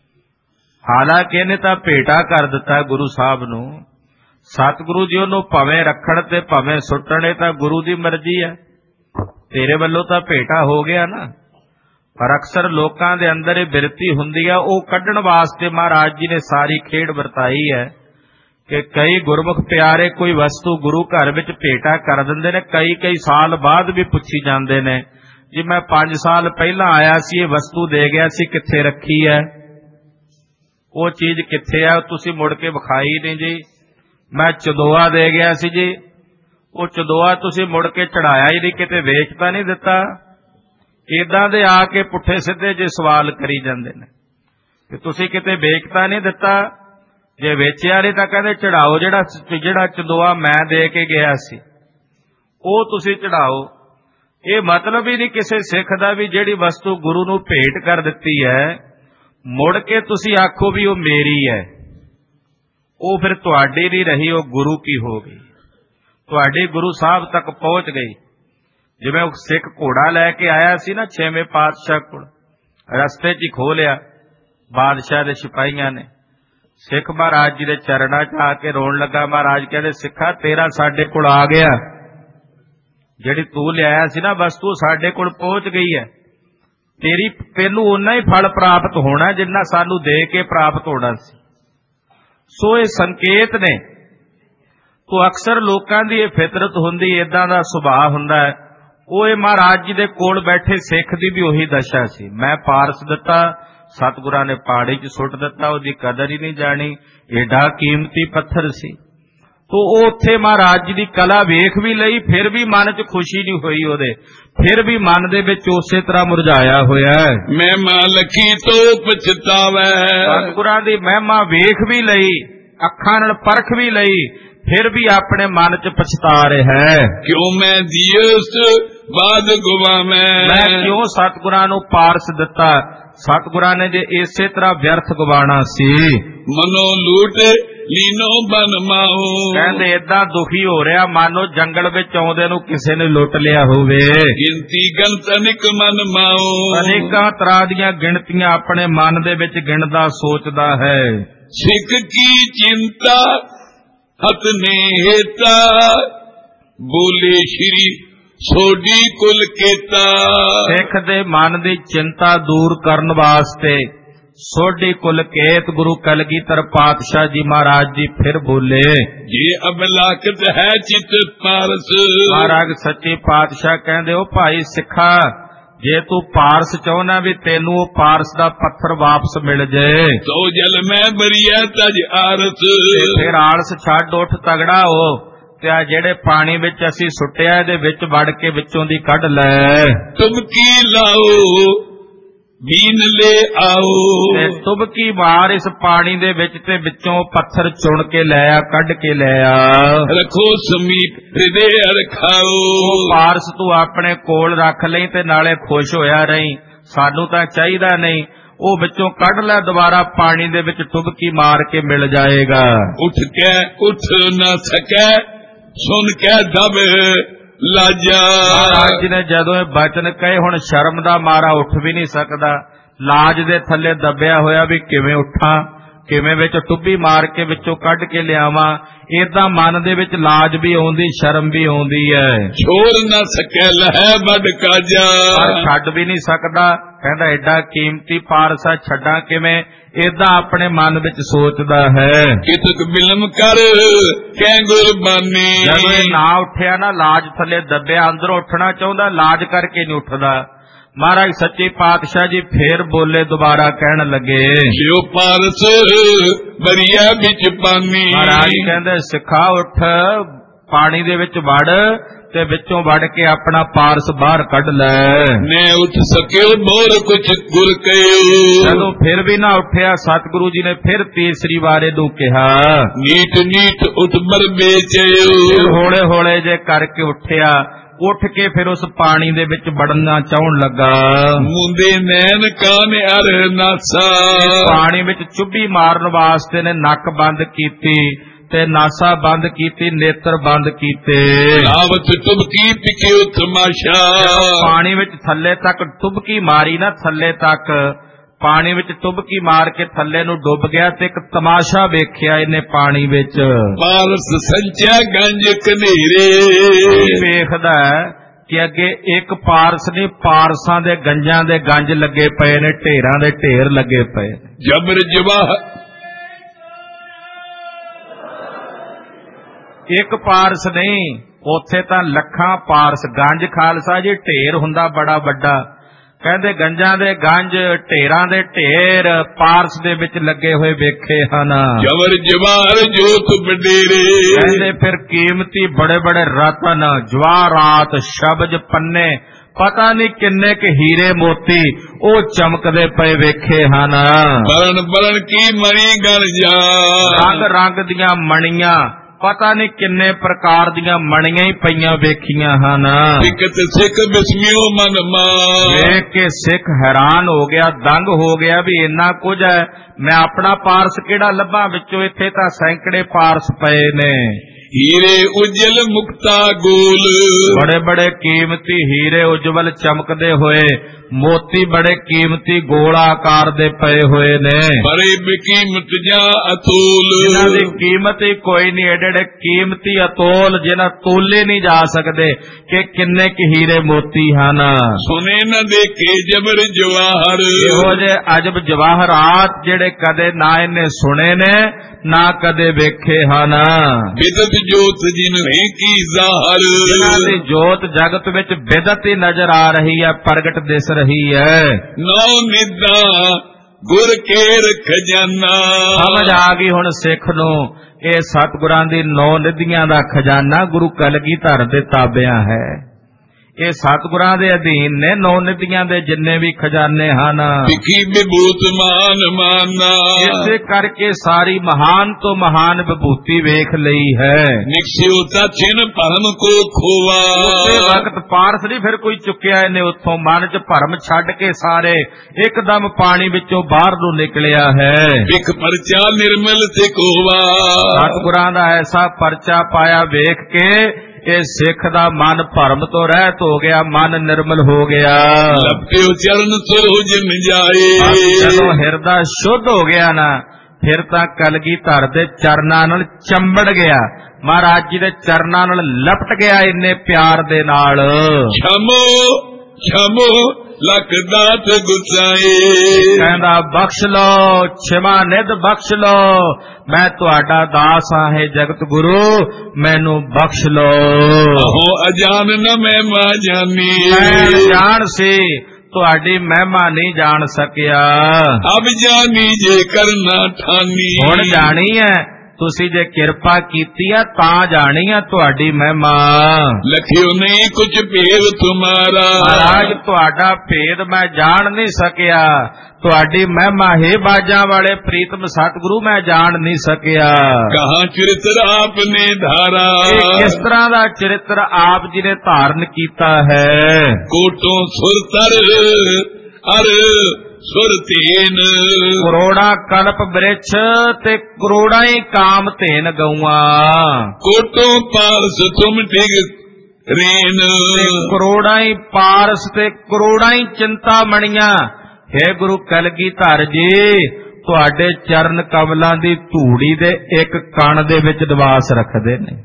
ਹਾਲਾਂਕਿ ਇਹਨੇ ਤਾਂ ਭੇਟਾ ਕਰ ਦਿੱਤਾ ਗੁਰੂ ਸਾਹਿਬ ਨੂੰ। ਸਤਿਗੁਰੂ ਜੀ ਉਹਨੂੰ ਭਾਵੇਂ ਰੱਖਣ ਤੇ ਭਾਵੇਂ ਸੁੱਟਣ, ਇਹ ਤਾਂ ਗੁਰੂ ਦੀ ਮਰਜ਼ੀ ਹੈ। ਤੇਰੇ ਵੱਲੋਂ ਤਾਂ ਭੇਟਾ ਹੋ ਗਿਆ ਨਾ। ਪਰ ਅਕਸਰ ਲੋਕਾਂ ਦੇ ਅੰਦਰ ਇਹ ਬਿਰਤੀ ਹੁੰਦੀ ਆ, ਉਹ ਕੱਢਣ ਵਾਸਤੇ ਮਹਾਰਾਜ ਜੀ ਨੇ ਸਾਰੀ ਖੇਡ ਵਰਤਾਈ ਹੈ ਕਿ ਕਈ ਗੁਰਮੁਖ ਪਿਆਰੇ ਕੋਈ ਵਸਤੂ ਗੁਰੂ ਘਰ ਵਿੱਚ ਭੇਟਾ ਕਰ ਦਿੰਦੇ ਨੇ, ਕਈ ਕਈ ਸਾਲ ਬਾਅਦ ਵੀ ਪੁੱਛੀ ਜਾਂਦੇ ਨੇ ਜੀ ਮੈਂ ਪੰਜ ਸਾਲ ਪਹਿਲਾਂ ਆਇਆ ਸੀ, ਇਹ ਵਸਤੂ ਦੇ ਗਿਆ ਸੀ, ਕਿੱਥੇ ਰੱਖੀ ਹੈ? ਉਹ ਚੀਜ਼ ਕਿੱਥੇ ਹੈ? ਤੁਸੀਂ ਮੁੜ ਕੇ ਵਿਖਾਈ ਨਹੀਂ ਜੀ। ਮੈਂ ਚਦੋਆ ਦੇ ਗਿਆ ਸੀ ਜੀ, ਉਹ ਚਦੋਆ ਤੁਸੀਂ ਮੁੜ ਕੇ ਚੜਾਇਆ ਹੀ ਨਹੀਂ, ਕਿਤੇ ਵੇਚ ਤਾਂ ਨਹੀਂ ਦਿੱਤਾ? ਏਦਾਂ ਦੇ ਆ ਕੇ ਪੁੱਠੇ ਸਿੱਧੇ ਜੇ ਸਵਾਲ ਕਰੀ ਜਾਂਦੇ ਨੇ ਕਿ ਤੁਸੀਂ ਕਿਤੇ ਵੇਚ ਤਾਂ ਨਹੀਂ ਦਿੱਤਾ, ਜੇ ਵੇਚਿਆ ਨਹੀਂ ਤਾਂ ਕਹਿੰਦੇ ਚੜਾਓ, ਜਿਹੜਾ ਜਿਹੜਾ ਚੰਦੋਆ ਮੈਂ ਦੇ ਕੇ ਗਿਆ ਸੀ ਉਹ ਤੁਸੀਂ ਚੜਾਓ। ਇਹ ਮਤਲਬ ਹੀ ਨਹੀਂ ਕਿਸੇ ਸਿੱਖ ਦਾ ਵੀ ਜਿਹੜੀ ਵਸਤੂ ਗੁਰੂ ਨੂੰ ਭੇਟ ਕਰ ਦਿੱਤੀ ਹੈ ਮੁੜ ਕੇ ਤੁਸੀਂ ਆਖੋ ਵੀ ਉਹ ਮੇਰੀ ਹੈ, ਉਹ ਫਿਰ ਤੁਹਾਡੀ ਨਹੀਂ ਰਹੀ, ਉਹ ਗੁਰੂ ਕੀ ਹੋ ਗਈ, ਤੁਹਾਡੀ ਗੁਰੂ ਸਾਹਿਬ ਤੱਕ ਪਹੁੰਚ ਗਈ। ਜਿਵੇਂ ਉਹ ਸਿੱਖ ਘੋੜਾ ਲੈ ਕੇ ਆਇਆ ਸੀ ਨਾ ਛੇਵੇਂ ਪਾਤਸ਼ਾਹ ਕੋਲ, ਰਸਤੇ 'ਚ ਹੀ ਖੋਹ ਲਿਆ ਬਾਦਸ਼ਾਹ ਦੇ ਸਿਪਾਹੀਆਂ ਨੇ। ਸਿੱਖ ਮਹਾਰਾਜ ਜੀ ਦੇ ਚਰਨਾਂ 'ਚ ਆ ਕੇ ਰੋਣ ਲੱਗਾ। ਮਹਾਰਾਜ ਕਹਿੰਦੇ ਸਿੱਖਾ ਤੇਰਾ ਸਾਡੇ ਕੋਲ ਆ ਗਿਆ, ਜਿਹੜੀ ਤੂੰ ਲਿਆਇਆ ਸੀ ਨਾ ਵਸਤੂ ਸਾਡੇ ਕੋਲ ਪਹੁੰਚ ਗਈ ਹੈ, ਤੇਰੀ ਤੈਨੂੰ ਓਨਾ ਹੀ ਫਲ ਪ੍ਰਾਪਤ ਹੋਣਾ ਜਿੰਨਾ ਸਾਨੂੰ ਦੇ ਕੇ ਪ੍ਰਾਪਤ ਹੋਣਾ ਸੀ। ਸੋ ਇਹ ਸੰਕੇਤ ਨੇ। ਤੋ ਅਕਸਰ ਲੋਕਾਂ ਦੀ ਇਹ ਫਿਤਰਤ ਹੁੰਦੀ, ਏਦਾਂ ਦਾ ਸੁਭਾਅ ਹੁੰਦਾ ਹੈ। ਉਹ ਇਹ ਮਹਾਰਾਜ ਜੀ ਦੇ ਕੋਲ ਬੈਠੇ ਸਿੱਖ ਦੀ ਵੀ ਉਹੀ ਦਸ਼ਾ ਸੀ। ਮੈਂ ਪਾਰਸ ਦਿੱਤਾ, ਸਤਿਗੁਰਾਂ ਨੇ ਪਾੜੀ 'ਚ ਸੁੱਟ ਦਿੱਤਾ, ਉਹਦੀ ਕਦਰ ਹੀ ਨਹੀਂ ਜਾਣੀ, ਏਡਾ ਕੀਮਤੀ ਪੱਥਰ ਸੀ। ਤੋ ਉਹ ਉੱਥੇ ਮਹਾਰਾਜ ਜੀ ਦੀ ਕਲਾ ਵੇਖ ਵੀ ਲਈ, ਫਿਰ ਵੀ ਮਨ 'ਚ ਖੁਸ਼ੀ ਨਹੀਂ ਹੋਈ ਉਹਦੇ, ਫਿਰ ਵੀ ਮਨ ਦੇ ਵਿੱਚ ਉਸੇ ਤਰ੍ਹਾਂ ਮੁਰਝਾਇਆ ਹੋਇਆ ਹੈ। ਮਹਿਮਾ ਲਖੀ ਤੋਂ ਪਛਤਾਵੈ, ਸਤਿਗੁਰਾਂ ਦੀ ਮਹਿਮਾ ਵੇਖ ਵੀ ਲਈ, ਅੱਖਾਂ ਨਾਲ ਪਰਖ ਵੀ ਲਈ, ਫਿਰ ਵੀ ਆਪਣੇ ਮਨ 'ਚ ਪਛਤਾ ਰਿਹਾ ਹੈ। ਕਿਉਂ ਮੈਂ ਦਿਯਸ ਬਾਦ ਗਵਾਵੇਂ, ਮੈਂ ਕਿਉਂ ਸਤਿਗੁਰਾਂ ਨੂੰ ਪਾਰਸ ਦਿੱਤਾ। ਸਤਿਗੁਰਾਂ ਨੇ ਜੇ ਇਸੇ ਤਰ੍ਹਾਂ ਵਿਅਰਥ ਗਵਾਣਾ ਸੀ। ਮਨੋ ਲੂਟ ਲੀਨੋ ਬਨ ਮਾਉ, ਕਹਿੰਦੇ ਏਦਾਂ ਦੁਖੀ ਹੋ ਰਿਹਾ ਮਾਨੋ ਜੰਗਲ ਵਿੱਚ ਆਉਂਦੇ ਨੂੰ ਕਿਸੇ ਨੇ ਲੁੱਟ ਲਿਆ ਹੋਵੇ। ਗਿਣਤੀ ਗੰਤਨਿਕ ਮਨ ਮਾਉ, ਅਨੇਕਾਂ ਤਰ੍ਹਾਂ ਦੀਆਂ ਗਿਣਤੀਆਂ ਆਪਣੇ ਮਨ ਦੇ ਵਿੱਚ ਗਿਣਦਾ ਸੋਚਦਾ ਹੈ। ਸਿੱਖ ਕੀ ਚਿੰਤਾ ਹਤ ਨੇ ਹੇਤਾ, ਬੋਲੇ ਸ਼੍ਰੀ ਸੋਢੀ ਕੁਲ ਕੇਤਾ। ਸਿੱਖ ਦੇ ਮਨ ਦੀ ਚਿੰਤਾ ਦੂਰ ਕਰਨ ਵਾਸਤੇ ਸੋਢੀ ਕੁਲ ਕੇਤ ਗੁਰੂ ਕਲਗੀਧਰ ਪਾਤਸ਼ਾਹ ਜੀ ਮਹਾਰਾਜ ਜੀ ਫਿਰ ਬੋਲੇ, ਜੇ ਅਬਲਾਕਤ ਹੈ ਚਿਤ ਪਾਰਸ। ਮਹਾਰਾਜ ਸੱਚੇ ਪਾਤਸ਼ਾਹ ਕਹਿੰਦੇ ਉਹ ਭਾਈ ਸਿੱਖਾ, ਜੇ ਤੂੰ ਪਾਰਸ ਚਾਹੁੰਦਾ ਵੀ ਤੈਨੂੰ ਉਹ ਪਾਰਸ ਦਾ ਪੱਥਰ ਵਾਪਸ ਮਿਲ ਜੇ, ਤੋ ਜਲ ਮੈਂ ਬਰੀਆ ਤਜ ਆਰਸ। ਫਿਰ ਆਲਸ ਛੱਡ, ਉੱਠ ਤਗੜਾ ਹੋ, ਤੇ ਆ ਜਿਹੜੇ ਪਾਣੀ ਵਿੱਚ ਅਸੀਂ ਸੁੱਟਿਆ ਇਹਦੇ ਵਿੱਚ ਵੜ ਕੇ ਵਿੱਚੋਂ ਦੀ ਕੱਢ ਲੈ। ਤੁਮ ਕੀ ਲਾਓ ਬੀਨ ਲੈ ਆਓ, ਤੇ ਤੁਬਕੀ ਮਾਰ ਇਸ ਪਾਣੀ ਦੇ ਵਿੱਚ ਤੇ ਵਿੱਚੋਂ ਪੱਥਰ ਚੁਣ ਕੇ ਲੈ ਆ, ਕੱਢ ਕੇ ਲੈ ਆ। ਰੱਖੋ ਸਮੀਪ ਹਿਰਦੇ ਰਖਾਓ, ਪਾਰਸ ਤੂੰ ਆਪਣੇ ਕੋਲ ਰੱਖ ਲਈ ਤੇ ਨਾਲੇ ਖੁਸ਼ ਹੋਇਆ ਰਹੀਂ, ਸਾਨੂੰ ਤਾਂ ਚਾਹੀਦਾ ਨਹੀਂ। ਉਹ ਵਿੱਚੋਂ ਕੱਢ ਲੈ, ਦੁਬਾਰਾ ਪਾਣੀ ਦੇ ਵਿੱਚ ਟੁਬਕੀ ਮਾਰ ਕੇ ਮਿਲ ਜਾਏਗਾ। ਉੱਠ ਕੇ ਉੱਠ ਨਾ ਸਕੈ, ਸੁਣ ਕੇ ਦਬ ਲਾਜਾ। ਮਹਾਰਾਜ ਜੀ ਨੇ ਜਦੋਂ ਇਹ ਬਚਨ ਕਹੇ ਹੁਣ ਸ਼ਰਮ ਦਾ ਮਾਰਾ ਉੱਠ ਵੀ ਨਹੀਂ ਸਕਦਾ, ਲਾਜ ਦੇ ਥੱਲੇ ਦੱਬਿਆ ਹੋਇਆ ਵੀ ਕਿਵੇਂ ਉੱਠਾਂ, ਕਿਵੇਂ ਵਿੱਚ ਟੁੱਬੀ ਮਾਰ ਕੇ ਵਿੱਚੋਂ ਕੱਢ ਕੇ ਲਿਆਵਾਂ। ਏਦਾਂ ਮਨ ਦੇ ਵਿੱਚ ਲਾਜ ਵੀ ਆਉਂਦੀ, ਸ਼ਰਮ ਵੀ ਆਉਂਦੀ ਹੈ। ਛੋੜ ਨਾ ਸਕੈ ਲਹੈ ਵੱਡ ਕਾਜਾ, ਪਰ ਛੱਡ ਵੀ ਨਹੀਂ ਸਕਦਾ। ਕਹਿੰਦਾ ਐਡਾ ਕੀਮਤੀ ਪਾਰਸਾ ਛੱਡਾਂ ਕਿਵੇਂ, ਏਦਾਂ ਆਪਣੇ ਮਨ ਵਿੱਚ ਸੋਚਦਾ ਹੈ। ਕਿਤਕ ਬਿਲਮ ਕਰ ਕੈ ਗੁਰਬਾਨੀ, ਜਦੋਂ ਇਹ ਨਾ ਉੱਠਿਆ ਨਾ, ਲਾਜ ਥੱਲੇ ਦੱਬਿਆ, ਅੰਦਰੋਂ ਉੱਠਣਾ ਚਾਹੁੰਦਾ, ਲਾਜ ਕਰਕੇ ਨਹੀਂ ਉੱਠਦਾ। ਮਹਾਰਾਜ ਸੱਚੇ ਪਾਤਸ਼ਾਹ ਜੀ ਫੇਰ ਬੋਲੇ, ਦੁਬਾਰਾ ਕਹਿਣ ਲੱਗੇ, ਜੋ ਪਾਰਸ ਬਰੀਆ ਵਿੱਚ ਪਾਨੀ। ਮਹਾਰਾਜ ਕਹਿੰਦੇ ਸਿੱਖਾ ਉੱਠ, ਪਾਣੀ ਦੇ ਵਿੱਚ ਵੜ ਤੇ ਵਿੱਚੋਂ ਵੜ ਕੇ ਆਪਣਾ ਪਾਰਸ ਬਾਹਰ ਕੱਢ ਲੈ। ਨੇ ਉੱਠ ਸਕਿਓ ਮੋਰ ਕੁਛ ਗੁਰ ਕਹਿਓ, ਜਦੋਂ ਫਿਰ ਵੀ ਨਾ ਉੱਠਿਆ, ਸਤਿਗੁਰੂ ਜੀ ਨੇ ਫਿਰ ਤੀਸਰੀ ਵਾਰ ਇਹਨੂੰ ਕਿਹਾ, ਨੀਟ ਨੀਟ ਉੱਠ ਮਰ ਵੇਚਿਓ। ਹੌਲੇ ਹੌਲੇ ਜੇ ਕਰਕੇ ਉੱਠਿਆ, ਉੱਠ ਕੇ ਫਿਰ ਉਸ ਪਾਣੀ ਦੇ ਵਿੱਚ ਵੜਨਾ ਚਾਹਣ ਲੱਗਾ। ਮੁੰਦੇ ਨੈਣ ਕਾਨ ਅਰ ਨਾਸਾ, ਪਾਣੀ ਵਿੱਚ ਚੁੱਭੀ ਮਾਰਨ ਵਾਸਤੇ ਨੇ ਨੱਕ ਬੰਦ ਕੀਤੀ ਤੇ ਨਾਸਾ ਬੰਦ ਕੀਤੀ, ਨੇਤਰ ਬੰਦ ਕੀਤੇ। ਲਾਵਤ ਟੁਬਕੀ ਪਿਕਿਓ ਤਮਾਸ਼ਾ, ਪਾਣੀ ਵਿੱਚ ਥੱਲੇ ਤੱਕ ਟੁਬਕੀ ਮਾਰੀ ਨਾ, ਥੱਲੇ ਤੱਕ ਪਾਣੀ ਵਿੱਚ ਟੁਬਕੀ ਮਾਰ ਕੇ ਥੱਲੇ ਨੂੰ ਡੁੱਬ ਗਿਆ ਤੇ ਇੱਕ ਤਮਾਸ਼ਾ ਵੇਖਿਆ ਇਹਨੇ ਪਾਣੀ ਵਿੱਚ। ਪਾਰਸ ਸੰਚਿਆ ਗੰਜ ਕਨੇਰੇ, ਵੇਖਦਾ ਕਿ ਅੱਗੇ ਇੱਕ ਪਾਰਸ ਨਹੀਂ, ਪਾਰਸਾਂ ਦੇ ਗੰਜਾਂ ਦੇ ਗੰਜ ਲੱਗੇ ਪਏ ਨੇ, ਢੇਰਾਂ ਦੇ ਢੇਰ ਲੱਗੇ ਪਏ। ਜਬਰ ਜਵਾਹ ਇੱਕ ਪਾਰਸ ਨਹੀਂ, ਉੱਥੇ ਤਾਂ ਲੱਖਾਂ ਪਾਰਸ, ਗੰਜ ਖਾਲਸਾ ਜੀ ਢੇਰ ਹੁੰਦਾ ਬੜਾ ਵੱਡਾ। ਕਹਿੰਦੇ ਗੰਜਾਂ ਦੇ ਗੰਜ, ਢੇਰਾਂ ਦੇ ਢੇਰ ਪਾਰਸ ਦੇ ਵਿੱਚ ਲੱਗੇ ਹੋਏ ਵੇਖੇ ਹਨ। ਜਬਰ ਜਵਾਰ ਜੋਤ ਬਡੇਰੇ, ਕਹਿੰਦੇ ਫਿਰ ਕੀਮਤੀ ਬੜੇ ਬੜੇ ਰਤਨ, ਜਵਾਹਰਾਤ, ਸ਼ਬਜ, ਪੰਨੇ, ਪਤਾ ਨਹੀਂ ਕਿੰਨੇ ਕੁ ਹੀਰੇ ਮੋਤੀ ਉਹ ਚਮਕਦੇ ਪਏ ਵੇਖੇ ਹਨ। ਬਰਨ ਬਰਨ ਕੀ ਮਣੀ ਗਲ ਜਾ, ਰੰਗ ਰੰਗ ਦੀਆਂ ਮਣੀਆਂ, ਪਤਾ ਨਹੀਂ ਕਿੰਨੇ ਪ੍ਰਕਾਰ ਦੀਆਂ ਮਣੀਆਂ ਹੀ ਪਈਆਂ ਵੇਖੀਆਂ ਹਨ। ਸਿੱਖ ਸਿੱਖ ਬਿਸਮਿਓ ਮਨ ਮਾ, ਵੇਖ ਕੇ ਸਿੱਖ ਹੈਰਾਨ ਹੋ ਗਿਆ, ਦੰਗ ਹੋ ਗਿਆ ਵੀ ਇੰਨਾ ਕੁਝ ਹੈ, ਮੈਂ ਆਪਣਾ ਪਾਰਸ ਕਿਹੜਾ ਲੱਭਾਂ, ਵਿੱਚੋਂ ਇੱਥੇ ਤਾਂ ਸੈਂਕੜੇ ਪਾਰਸ ਪਏ ਨੇ। ਹੀਰੇ ਉਜਲ ਮੁਕਤਾ ਗੋਲ, ਬੜੇ ਬੜੇ ਕੀਮਤੀ ਹੀਰੇ ਉਜਵਲ ਚਮਕਦੇ ਹੋਏ, ਮੋਤੀ ਬੜੇ ਕੀਮਤੀ ਗੋਲ ਆਕਾਰ ਦੇ ਪਏ ਹੋਏ ਨੇ। ਬੜੇ ਬਕੀਮਤ ਜਾਂ ਅਤੋਲ, ਜਿਨ੍ਹਾਂ ਦੀ ਕੀਮਤ ਹੀ ਕੋਈ ਨਹੀਂ, ਏਡੇ ਏਡੇ ਕੀਮਤੀ ਅਤੋਲ ਜਿਹਨਾਂ ਤੋਲੇ ਨਹੀਂ ਜਾ ਸਕਦੇ ਕਿ ਕਿੰਨੇ ਕੁ ਹੀਰੇ ਮੋਤੀ ਹਨ। ਸੁਨੇ ਨਾ ਦੇਖੇ ਜਬਰ ਜਵਾਹਰ, ਇਹੋ ਜਿਹੇ ਅਜਬ ਜਵਾਹਰਾਤ ਜਿਹੜੇ ਕਦੇ ਨਾ ਇਹਨੇ ਸੁਣੇ ਨੇ ਨਾ ਕਦੇ ਵੇਖੇ ਹਨ। ਬਿਦਤ ਜੋਤ ਜਿਨ ਨਹੀਂ ਕੀ ਜ਼ਾਹਰ, ਜਿਨ੍ਹਾਂ ਦੀ ਜੋਤ ਜਗਤ ਵਿੱਚ ਬਿਦਤ ਹੀ ਨਜ਼ਰ ਆ ਰਹੀ ਹੈ, ਪ੍ਰਗਟ ਦਿਸ ਰਹੀ ਹੈ। ਨੌ ਨਿਦਾ ਗੁਰ ਕੇਰ ਖਜ਼ਾਨਾ, ਸਮਝ ਆ ਗਈ ਹੁਣ ਸਿੱਖ ਨੂੰ, ਇਹ ਸਤਿਗੁਰਾਂ ਦੀ ਨੌ ਨਿਧੀਆਂ ਦਾ ਖਜ਼ਾਨਾ ਗੁਰੂ ਕਲਗੀਧਰ ਦੇ ਤਾਬਿਆਂ ਹੈ। ਇਹ ਸਤਿਗੁਰਾਂ ਦੇ ਅਧੀਨ ਨੇ ਨੌ ਨਿਧੀਆਂ ਦੇ ਜਿੰਨੇ ਵੀ ਖਜ਼ਾਨੇ ਹਨ। ਵਿਖੀ ਵਿਭੂਤ ਮਾਨ ਮਾਨਾ, ਇਸੇ ਕਰਕੇ ਸਾਰੀ ਮਹਾਨ ਤੋਂ ਮਹਾਨ ਵਿਭੂਤੀ ਵੇਖ ਲਈ ਹੈ। ਨਿਕਸਿਓ ਤਾਛਿਨ ਭਰਮ ਕੋ ਖੋਵਾ, ਉਸੇ ਵਕਤ ਪਾਰਸ ਨਹੀਂ ਫਿਰ ਕੋਈ ਚੁੱਕਿਆ ਇਹਨੇ ਉੱਥੋਂ, ਮਨ ਚ ਭਰਮ ਛੱਡ ਕੇ ਸਾਰੇ ਇੱਕਦਮ ਪਾਣੀ ਵਿੱਚੋਂ ਬਾਹਰ ਨੂੰ ਨਿਕਲਿਆ ਹੈ। ਵਿਖ ਪਰਚਾ ਨਿਰਮਲ ਤੇ ਕੋਵਾ, ਸਤਿਗੁਰਾਂ ਦਾ ਐਸਾ ਪਰਚਾ ਪਾਇਆ ਵੇਖ ਕੇ ਇਹ ਸਿੱਖ ਦਾ ਮਨ ਭਰਮ ਤੋਂ ਰਹਿਤ ਹੋ ਗਿਆ, ਮਨ ਨਿਰਮਲ ਹੋ ਗਿਆ। ਲੱਭਿਓ ਚਰਨ ਸਰੋਜ ਜਾਏ, ਜਦੋਂ ਹਿਰਦਾ ਸ਼ੁੱਧ ਹੋ ਗਿਆ ਨਾ, ਫਿਰ ਤਾਂ ਕਲਗੀਧਰ ਦੇ ਚਰਨਾਂ ਨਾਲ ਚੰਬੜ ਗਿਆ, ਮਹਾਰਾਜ ਜੀ ਦੇ ਚਰਨਾਂ ਨਾਲ ਲਪਟ ਗਿਆ ਇੰਨੇ ਪਿਆਰ ਦੇ ਨਾਲ। ਛਮੋ ਛਮੋ ਲੱਖ ਦਾਤ ਗੁਸਾਏ, ਕਹਿੰਦਾ ਬਖਸ਼ ਲੋ, ਛਿਮਾ ਨਿਧ ਬਖਸ਼ ਲੋ, ਮੈਂ ਤੁਹਾਡਾ ਦਾਸ ਹਾਂ ਹੈ ਜਗਤ ਗੁਰੂ, ਮੈਨੂੰ ਬਖਸ਼ ਲੋ। ਆਹੋ ਅਜਾਨ ਨ ਮਹਿਮਾ ਜਾਨੀ, ਮੈਂ ਅਣਜਾਣ ਸੀ, ਤੁਹਾਡੀ ਮਹਿਮਾ ਨਹੀਂ ਜਾਣ ਸਕਿਆ। ਅਬ ਜਾਨੀ ਜੇ ਕਰਨਾ ਠਾਨੀ, ਹੁਣ ਜਾਣੀ ਹੈ, ਤੁਸੀਂ ਜੇ ਕਿਰਪਾ ਕੀਤੀ ਆ ਤਾਂ ਜਾਣੀ ਆ ਤੁਹਾਡੀ ਮਹਿਮਾ। ਲਖਿਓ ਨਹੀਂ ਕੁਝ ਭੇਦ ਤੁਮਾਰਾ, ਮਹਾਰਾਜ ਤੁਹਾਡਾ ਭੇਦ ਮੈਂ ਜਾਣ ਨਹੀਂ ਸਕਿਆ, ਤੁਹਾਡੀ ਮਹਿਮਾ ਹੈ ਬਾਜਾਂ ਵਾਲੇ ਪ੍ਰੀਤਮ ਸਤਿਗੁਰੂ ਮੈਂ ਜਾਣ ਨਹੀਂ ਸਕਿਆ। ਕਹਾਂ ਚਰਿਤਰ ਆਪਨੇ ਧਾਰਾ, ਕਿਸ ਤਰ੍ਹਾਂ ਦਾ ਚਰਿਤਰ ਆਪ ਜੀ ਨੇ ਧਾਰਨ ਕੀਤਾ ਹੈ। ਕੋਟੋਂ ਸੁਰਤਰ ਅਰ ਸੁਰਤੀਨ, ਕਰੋੜਾ ਕਲਪ ਬ੍ਰਿਛ ਤੇ ਕਰੋੜਾਂ ਹੀ ਕਾਮ ਧੇਨ ਗਊਆਂ, ਕੋਟੋਂ ਪਾਰਸ ਤੁਮ ਟਿਕ ਰੇਨ, ਕਰੋੜਾਂ ਹੀ ਪਾਰਸ ਤੇ ਕਰੋੜਾਂ ਹੀ ਚਿੰਤਾ ਮਣੀਆਂ। ਹੈ ਗੁਰੂ ਕਲਗੀਧਰ ਜੀ, ਤੁਹਾਡੇ ਚਰਨ ਕਮਲਾਂ ਦੀ ਧੂੜੀ ਦੇ ਇੱਕ ਕਣ ਦੇ ਵਿੱਚ ਨਿਵਾਸ ਰੱਖਦੇ ਨੇ।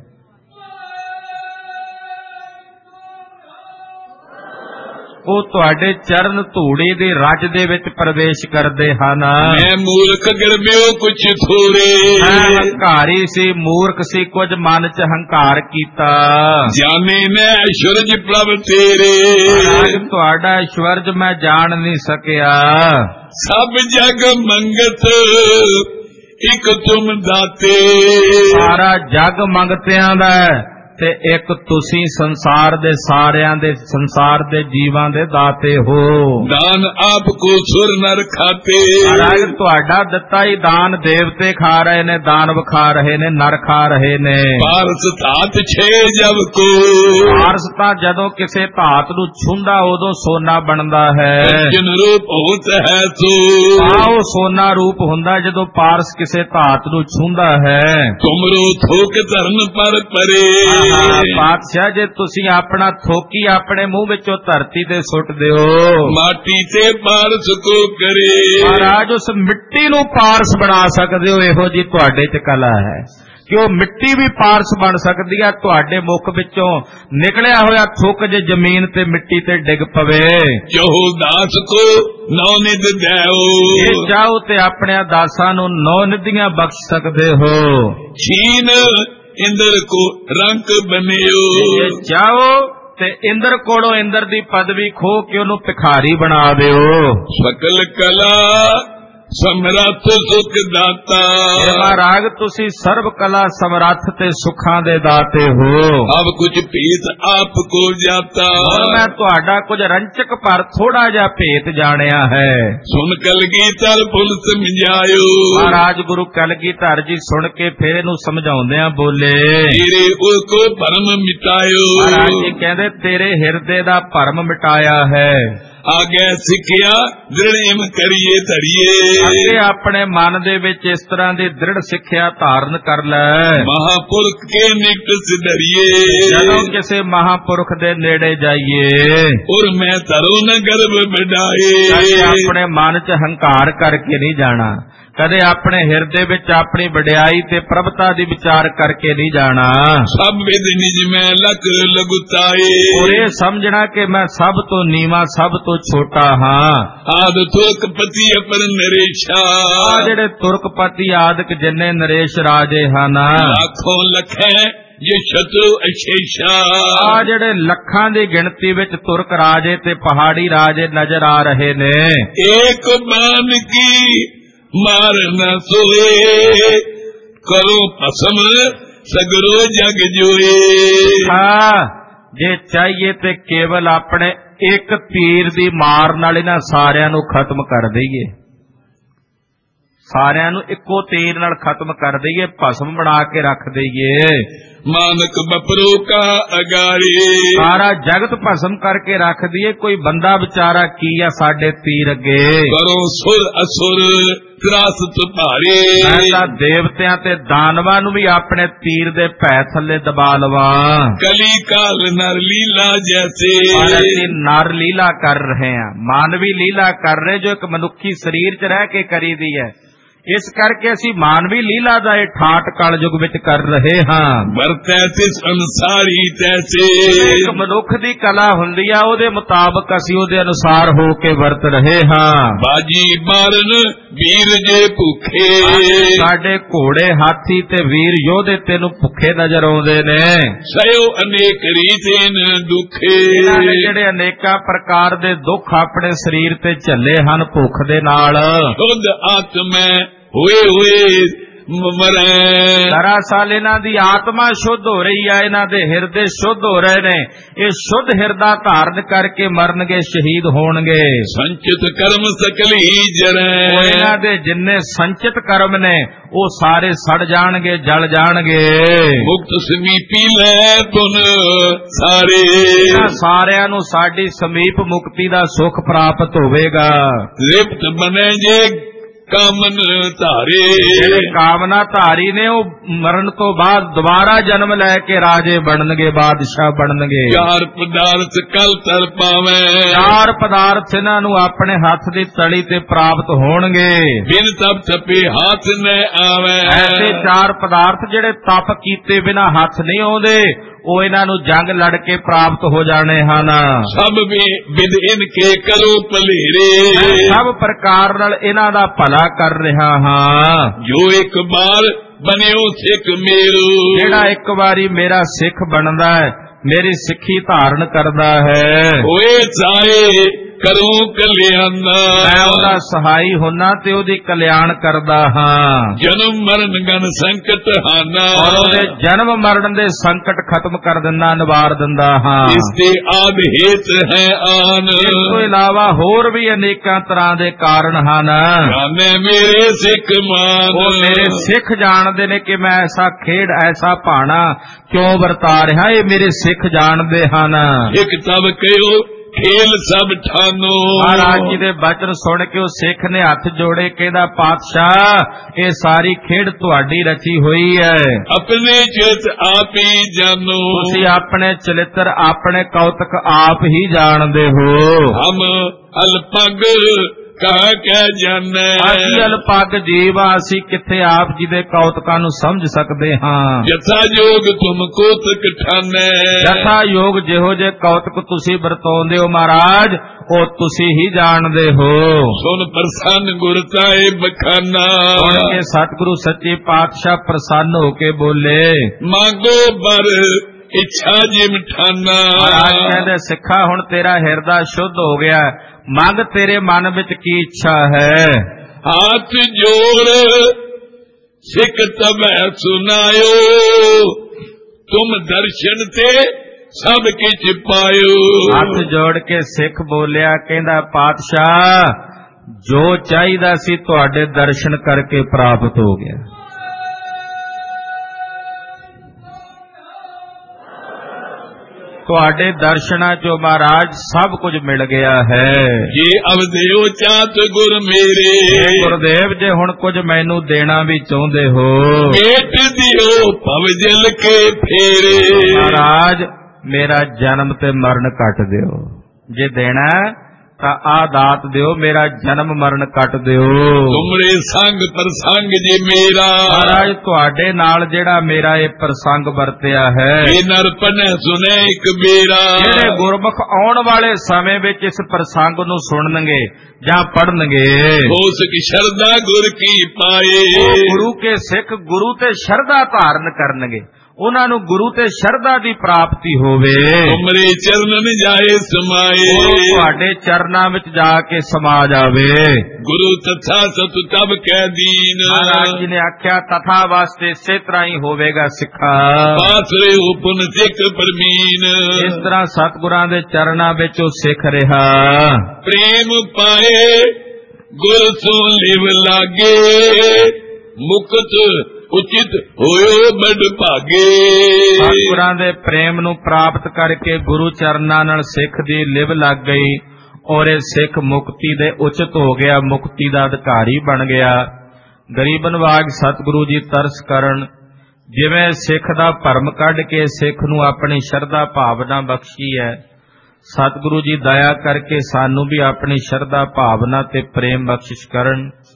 ਉਹ ਤੁਹਾਡੇ ਚਰਨ ਧੂੜੀ ਦੀ ਰਜ ਦੇ ਵਿੱਚ ਪ੍ਰਵੇਸ਼ ਕਰਦੇ ਹਨ। ਮੈਂ ਮੂਰਖ ਗਰਬਿਓ ਕੁਛ ਥੋੜੇ, ਮੈਂ ਹੰਕਾਰੀ ਸੀ, ਮੂਰਖ ਸੀ, ਕੁਝ ਮਨ ਚ ਹੰਕਾਰ ਕੀਤਾ। ਜਾਣੇ ਮੈਂ ਐਸ਼ਵਰਜ ਪ੍ਰਭ ਤੇਰੇ, ਅੱਜ ਤੁਹਾਡਾ ਐਸ਼ਵਰਜ ਮੈਂ ਜਾਣ ਨਹੀਂ ਸਕਿਆ। ਸਭ ਜਗ ਮੰਗਤ ਇੱਕ ਤੁਮ ਦਾਤੇ, ਸਾਰਾ ਜਗ ਮੰਗਤਿਆਂ ਦਾ ਤੇ ਇੱਕ ਤੁਸੀਂ ਸੰਸਾਰ ਦੇ ਸਾਰਿਆਂ ਦੇ ਸੰਸਾਰ ਦੇ ਜੀਵਾਂ ਦੇ ਦਾਤੇ ਹੋ। ਦਾਨ ਆਪ ਕੋ ਸੁਰ ਨਰ ਖਾਤੇ, ਮਹਾਰਾਜ ਤੁਹਾਡਾ ਦਿੱਤਾ ਹੀ ਦਾਨ ਦੇਵਤੇ ਖਾ ਰਹੇ ਨੇ, ਦਾਨਵ ਖਾ ਰਹੇ ਨੇ, ਨਰ ਖਾ ਰਹੇ ਨੇ। ਪਾਰਸ ਧਾਤ ਛੇ ਜਬ ਕੋ, ਪਾਰਸ ਤਾਂ ਜਦੋਂ ਕਿਸੇ ਧਾਤ ਨੂੰ ਛੂੰਦਾ ਉਦੋਂ ਸੋਨਾ ਬਣਦਾ ਹੈ। ਜਿਨ ਰੂਪ ਹੋਤ ਹੈ ਸੋ, ਆਓ ਸੋਨਾ ਰੂਪ ਹੁੰਦਾ ਜਦੋਂ ਪਾਰਸ ਕਿਸੇ ਧਾਤ ਨੂੰ ਛੂੰਦਾ ਹੈ। ਤੁਮਰੋ ਥੋਕ ਧਰਨ ਪਰ ਪਰੇ, ਪਾਤਸ਼ਾਹ ਜੇ ਤੁਸੀਂ ਆਪਣਾ ਥੋਕੀ ਆਪਣੇ ਮੂੰਹ ਵਿੱਚੋਂ ਧਰਤੀ ਤੇ ਸੁੱਟ ਦਿਓ, ਮਾਟੀ ਤੇ ਪਾਰਸ ਕੋ ਕਰੇ, ਮਹਾਰਾਜ ਉਸ ਮਿੱਟੀ ਨੂੰ ਪਾਰਸ ਬਣਾ ਸਕਦੇ ਹੋ। ਇਹੋ ਜੀ ਤੁਹਾਡੇ ਚ ਕਲਾ ਹੈ ਕਿ ਉਹ ਮਿੱਟੀ ਵੀ ਪਾਰਸ ਬਣ ਸਕਦੀ ਹੈ। ਤੁਹਾਡੇ ਮੁਖ ਵਿੱਚੋਂ ਨਿਕਲਿਆ ਹੋਇਆ ਥੁੱਕ ਜੇ ਜ਼ਮੀਨ ਤੇ ਮਿੱਟੀ ਤੇ ਡਿੱਗ ਪਵੇ, ਚਾਹੋ ਦਾਸ ਕੋ ਨੌ ਨਿਧ ਦੇਓ, ਇਹ ਚਾਹੋ ਤੇ ਆਪਣੇ ਦਾਸਾਂ ਨੂੰ ਨੌ ਨਿਧੀਆਂ ਬਖਸ਼ ਸਕਦੇ ਹੋ। ਛੀਨ ਇੰਦਰ ਕੋ ਰੰਕ ਬਨਿਓ, ਜੇ ਚਾਹੋ ਤੇ ਇੰਦਰ ਕੋਲੋਂ ਇੰਦਰ ਦੀ ਪਦਵੀ ਖੋ ਕੇ ਉਹਨੂੰ ਭਿਖਾਰੀ ਬਣਾ ਦਿਓ। ਸਕਲ ਕਲਾ ਸਮਰੱਥ ਸੁਖ ਦਾਤਾ। हे महाराज तुसी सर्व कला समरथ ते सुखां दे दाते हो। अब कुछ भेद आप को जाता। और मैं तुहाडा कुछ रंचक पर थोड़ा जा भेद जानिया है। सुन कलगीधर पुल समझायो। महाराज गुरु कलगीधर जी सुन के फिर इनू समझाउंदियां बोले, तेरे को भरम मिटायो। महाराज जी कहंदे तेरे हिरदे दा भरम मिटाया है। आगे सिखिया दृढ़ करिए धरिए। अगे अपने मन दे विच इस तरह दी दृढ़ सिक्ख्या धारण कर लै। महापुरुष के निकट से डरिए। जदों किसी महापुरुष दे नेड़े जाइए। और मैं धरो न गर्व बढ़ाए। अपने मन च हंकार करके नहीं जाना, कदे अपने हिरदे विच अपनी वडियाई ते प्रभुता दी विचार करके नहीं जाना। सब विद निज में लख लगुताए। और ये समझना कि मैं सब तो नीवा सब तो छोटा हाँ। आद तुर्कपति अपर नरेशा। जेड़े तुर्कपति आदक जिन्ने नरेश राजे हन लाखों लख ये शत्रु अशेषा। आ जेड़े लखां दी गिणती विच तुर्क राजे ते पहाड़ी राजे नजर आ रहे ने। एक बान की मार न सोए, करो पसम सगरो जग जोए। हाँ जे चाहिए ते केवल अपने एक तीर दी मार नाल इन्हां सारियां नू खत्म कर दईए। सारियां नू इक्को तीर नाल खत्म कर दईए, भस्म बना के रख दईए। मानक बपरो का अगारे। सारा जगत भस्म करके रख दिए, कोई बंदा बेचारा की आ साडे तीर अगे। करो सुर असुर त्रासत भारे। मैं देवतियां ते दानवां नू भी अपने तीर दे पै थल्ले दबा लवां। कली काल नर लीला जैसे। नर लीला कर रहे हैं, मानवी लीला कर रहे जो एक मनुखी शरीर च रह के करी दी है। इस करके असी मानवी लीला दा ये ठाट कल युग विच कर रहे हाँ। वरतै संसारी तैसे। एक मनुख दी कला हुंदी आ, ओदे मुताबक असी ओदे अनुसार हो के वरत रहे हाँ। बाजी मारन वीर जे भूखे। साडे घोड़े हाथी ते वीर योधे तेनू भुखे नजर आउंदे ने। सयो अनेक रीतेन दुखे। जेड़े अनेका प्रकार दे दुख अपने शरीर ते झल्ले हन भुख दे नाल। शुद्ध आत्मा हुए हुए मरे। दरअसल इन्हां दी आत्मा शुद्ध हो रही है, इन्हां दे हिरदे शुद्ध हो रहे ने। ये शुद्ध हिरदा धारण करके मरनगे, शहीद होणगे। संचित कर्म सकल ही जरे। इन्हां दे जिन्ने संचित कर्म ने वो सारे सड़ जाणगे, जल जाणगे। मुक्त समीपी लै पुन सारे। सारियां नू साडी समीप मुक्ति दा सुख प्राप्त होवेगा। लिप्त बने जे कामन धारे। जेड़े कामना धारी ने वो मरण तो बाद दोबारा जन्म लैके राजे बननगे, बादशाह बननगे। चार पदार्थ कल तर पावे। चार पदार्थ इन्हां नू अपने हाथ दी तली ते प्राप्त होणगे। बिन तप तपे हाथ न आवे। ऐसे चार पदार्थ जेड़े तप कीते बिना हाथ नहीं आउंदे, वो इन्हां नू जंग लड़ के प्राप्त हो जाने हन। सब विद इनके करो भलेरे। सब प्रकार नाल इन्हां दा भला कर रहा हाँ। जो एक बार बनियो सिख मेरो। जेड़ा एक बारी मेरा सिख बनदा है, मेरी सिक्खी धारण करदा है। होए चाहे करूं कल्याण। मैं उहदा सहाई होना ते उहदी कल्याण करदा हां। जन्म मरण गन संकट हाना। और उहदे जन्म मरण दे संकट खत्म कर दिंदा, निवार दिंदा हां। इसके आद हेत है आन। इस तो इलावा होर भी अनेकां तरह दे कारण हन। जाने मेरे सिख मान। वो मेरे सिख जानदे ने कि मैं ऐसा खेड ऐसा भाना क्यों वरता रहा, ये मेरे सिख जानदे हन। एक तब कहो खेल सब ठानो। महाराज जी दे बचन सुन के उस सिख ने हथ जोड़े, कहदा पातशाह ये सारी खेड तुहाडी रची हुई है। अपने चित आप ही जानो। तुसी अपने चलित्र अपने कौतक आप ही जानदे हो। हम अल्पग कह कह जाने। असी अल्पग जीव असी किथे आप जी दे कौतकां नू समझ सकदे हां। जथा योग तुम कौतक ठाने। जथा योग जिहो जे कौतक तुसी वरतोंदे हो महाराज, ओ तुसी ही जानदे हो। सुन प्रसन्न गुरताए बखाना। सुन के सतगुरु सच्चे पातशाह प्रसन्न होके बोले, मांगो बर इच्छा जिम ठाना। महाराज कहंदे सिखा हुण तेरा हिरदा शुद्ध हो गया, मंग तेरे मन विच की इच्छा है। हाथ जोड़ सिख तबै सुनायो, तुम दर्शन ते सब किछ पायो। हथ जोड़ के सिख बोलिया, कहंदा पातशाह जो चाहिदा सी तुहाडे दर्शन करके प्राप्त हो गया। तुहाडे दर्शनां चो महाराज सब कुछ मिल गया है। ये अवदेओ चात गुर मेरे, गुरुदेव जे हुण कुछ मैनू देना भी चाहुंदे हो, मेट दियो भवजल के फेरे। महाराज मेरा जन्म ते मरण कट दियो, जे देना ਤਾਂ ਆ ਦਾਤ ਦਿਓ, ਮੇਰਾ ਜਨਮ ਮਰਨ ਕੱਟ ਦਿਓ। ਤੁਮਰੇ ਸੰਗ ਪ੍ਰਸੰਗ ਜੇ ਮੇਰਾ, ਮਹਾਰਾਜ ਤੁਹਾਡੇ ਨਾਲ ਜਿਹੜਾ ਮੇਰਾ ਇਹ ਪ੍ਰਸੰਗ ਵਰਤਿਆ ਹੈ, ਇਹ ਨਰਪਨ ਸੁਨੇ ਇੱਕ ਮੇਰਾ। ਜਿਹੜੇ ਗੁਰਮੁਖ ਆਉਣ ਵਾਲੇ ਸਮੇਂ ਵਿੱਚ ਇਸ ਪ੍ਰਸੰਗ ਨੂੰ ਸੁਣਨਗੇ ਜਾਂ ਪੜਨਗੇ, ਉਸ ਕੀ ਸ਼ਰਧਾ ਗੁਰ ਕੀ ਪਾਏ। ਗੁਰੂ ਕੇ ਸਿੱਖ ਗੁਰੂ ਤੇ ਸ਼ਰਧਾ ਧਾਰਨ ਕਰਨਗੇ, ਉਹਨਾਂ ਨੂੰ ਗੁਰੂ ਤੇ ਸ਼ਰਧਾ ਦੀ ਪ੍ਰਾਪਤੀ ਹੋਵੇ। ਤੁਮਰੇ ਚਰਨਨ ਜਾਏ ਸਮਾਏ, ਤੁਹਾਡੇ ਚਰਨਾਂ ਵਿੱਚ ਜਾ ਕੇ ਸਮਾ ਜਾਵੇ। ਗੁਰੂ ਤਥਾ ਸਤ ਤਬ ਕਹਿ ਦੀਨ, ਮਹਾਰਾਜ ਜੀ ਨੇ ਆਖਿਆ ਤਥਾ ਵਾਸਤੇ ਇਸੇ ਤਰ੍ਹਾਂ ਹੀ ਹੋਵੇਗਾ ਸਿੱਖਾ। ਪਾਸਰੇ ਉਪਨ ਸਿੱਖ ਪਰਮੀਨ, ਇਸ ਤਰ੍ਹਾਂ ਸਤਿਗੁਰਾਂ ਦੇ ਚਰਨਾਂ ਵਿੱਚ ਉਹ ਸਿੱਖ ਰਿਹਾ। ਪ੍ਰੇਮ ਪਾਏ ਗੁਰ ਸੋ ਲਿਵ ਲਾਗੇ, ਮੁਕਤ ਉਚਿਤ ਹੋਇਓ ਬੜ ਭਾਗੇ। ਸਤਿਗੁਰਾਂ ਦੇ ਪ੍ਰੇਮ ਨੂੰ ਪ੍ਰਾਪਤ ਕਰਕੇ ਗੁਰੂ ਚਰਨਾਂ ਨਾਲ ਸਿੱਖ ਦੀ ਲਿਵ ਲੱਗ ਗਈ ਔਰ ਇਹ ਸਿੱਖ ਮੁਕਤੀ ਦੇ ਉਚਿਤ ਹੋ ਗਿਆ, ਮੁਕਤੀ ਦਾ ਅਧਿਕਾਰੀ ਬਣ ਗਿਆ। ਗਰੀਬ ਨਵਾਜ ਸਤਿਗੁਰੂ ਜੀ ਤਰਸ ਕਰਨ, ਜਿਵੇਂ ਸਿੱਖ ਦਾ ਭਰਮ ਕੱਢ ਕੇ ਸਿੱਖ ਨੂੰ ਆਪਣੀ ਸ਼ਰਧਾ ਭਾਵਨਾ ਬਖਸ਼ੀ ਹੈ, ਸਤਿਗੁਰੂ ਜੀ ਦਇਆ ਕਰਕੇ ਸਾਨੂੰ ਵੀ ਆਪਣੀ ਸ਼ਰਧਾ ਭਾਵਨਾ ਤੇ ਪ੍ਰੇਮ ਬਖਸ਼ਿਸ਼ ਕਰਨ।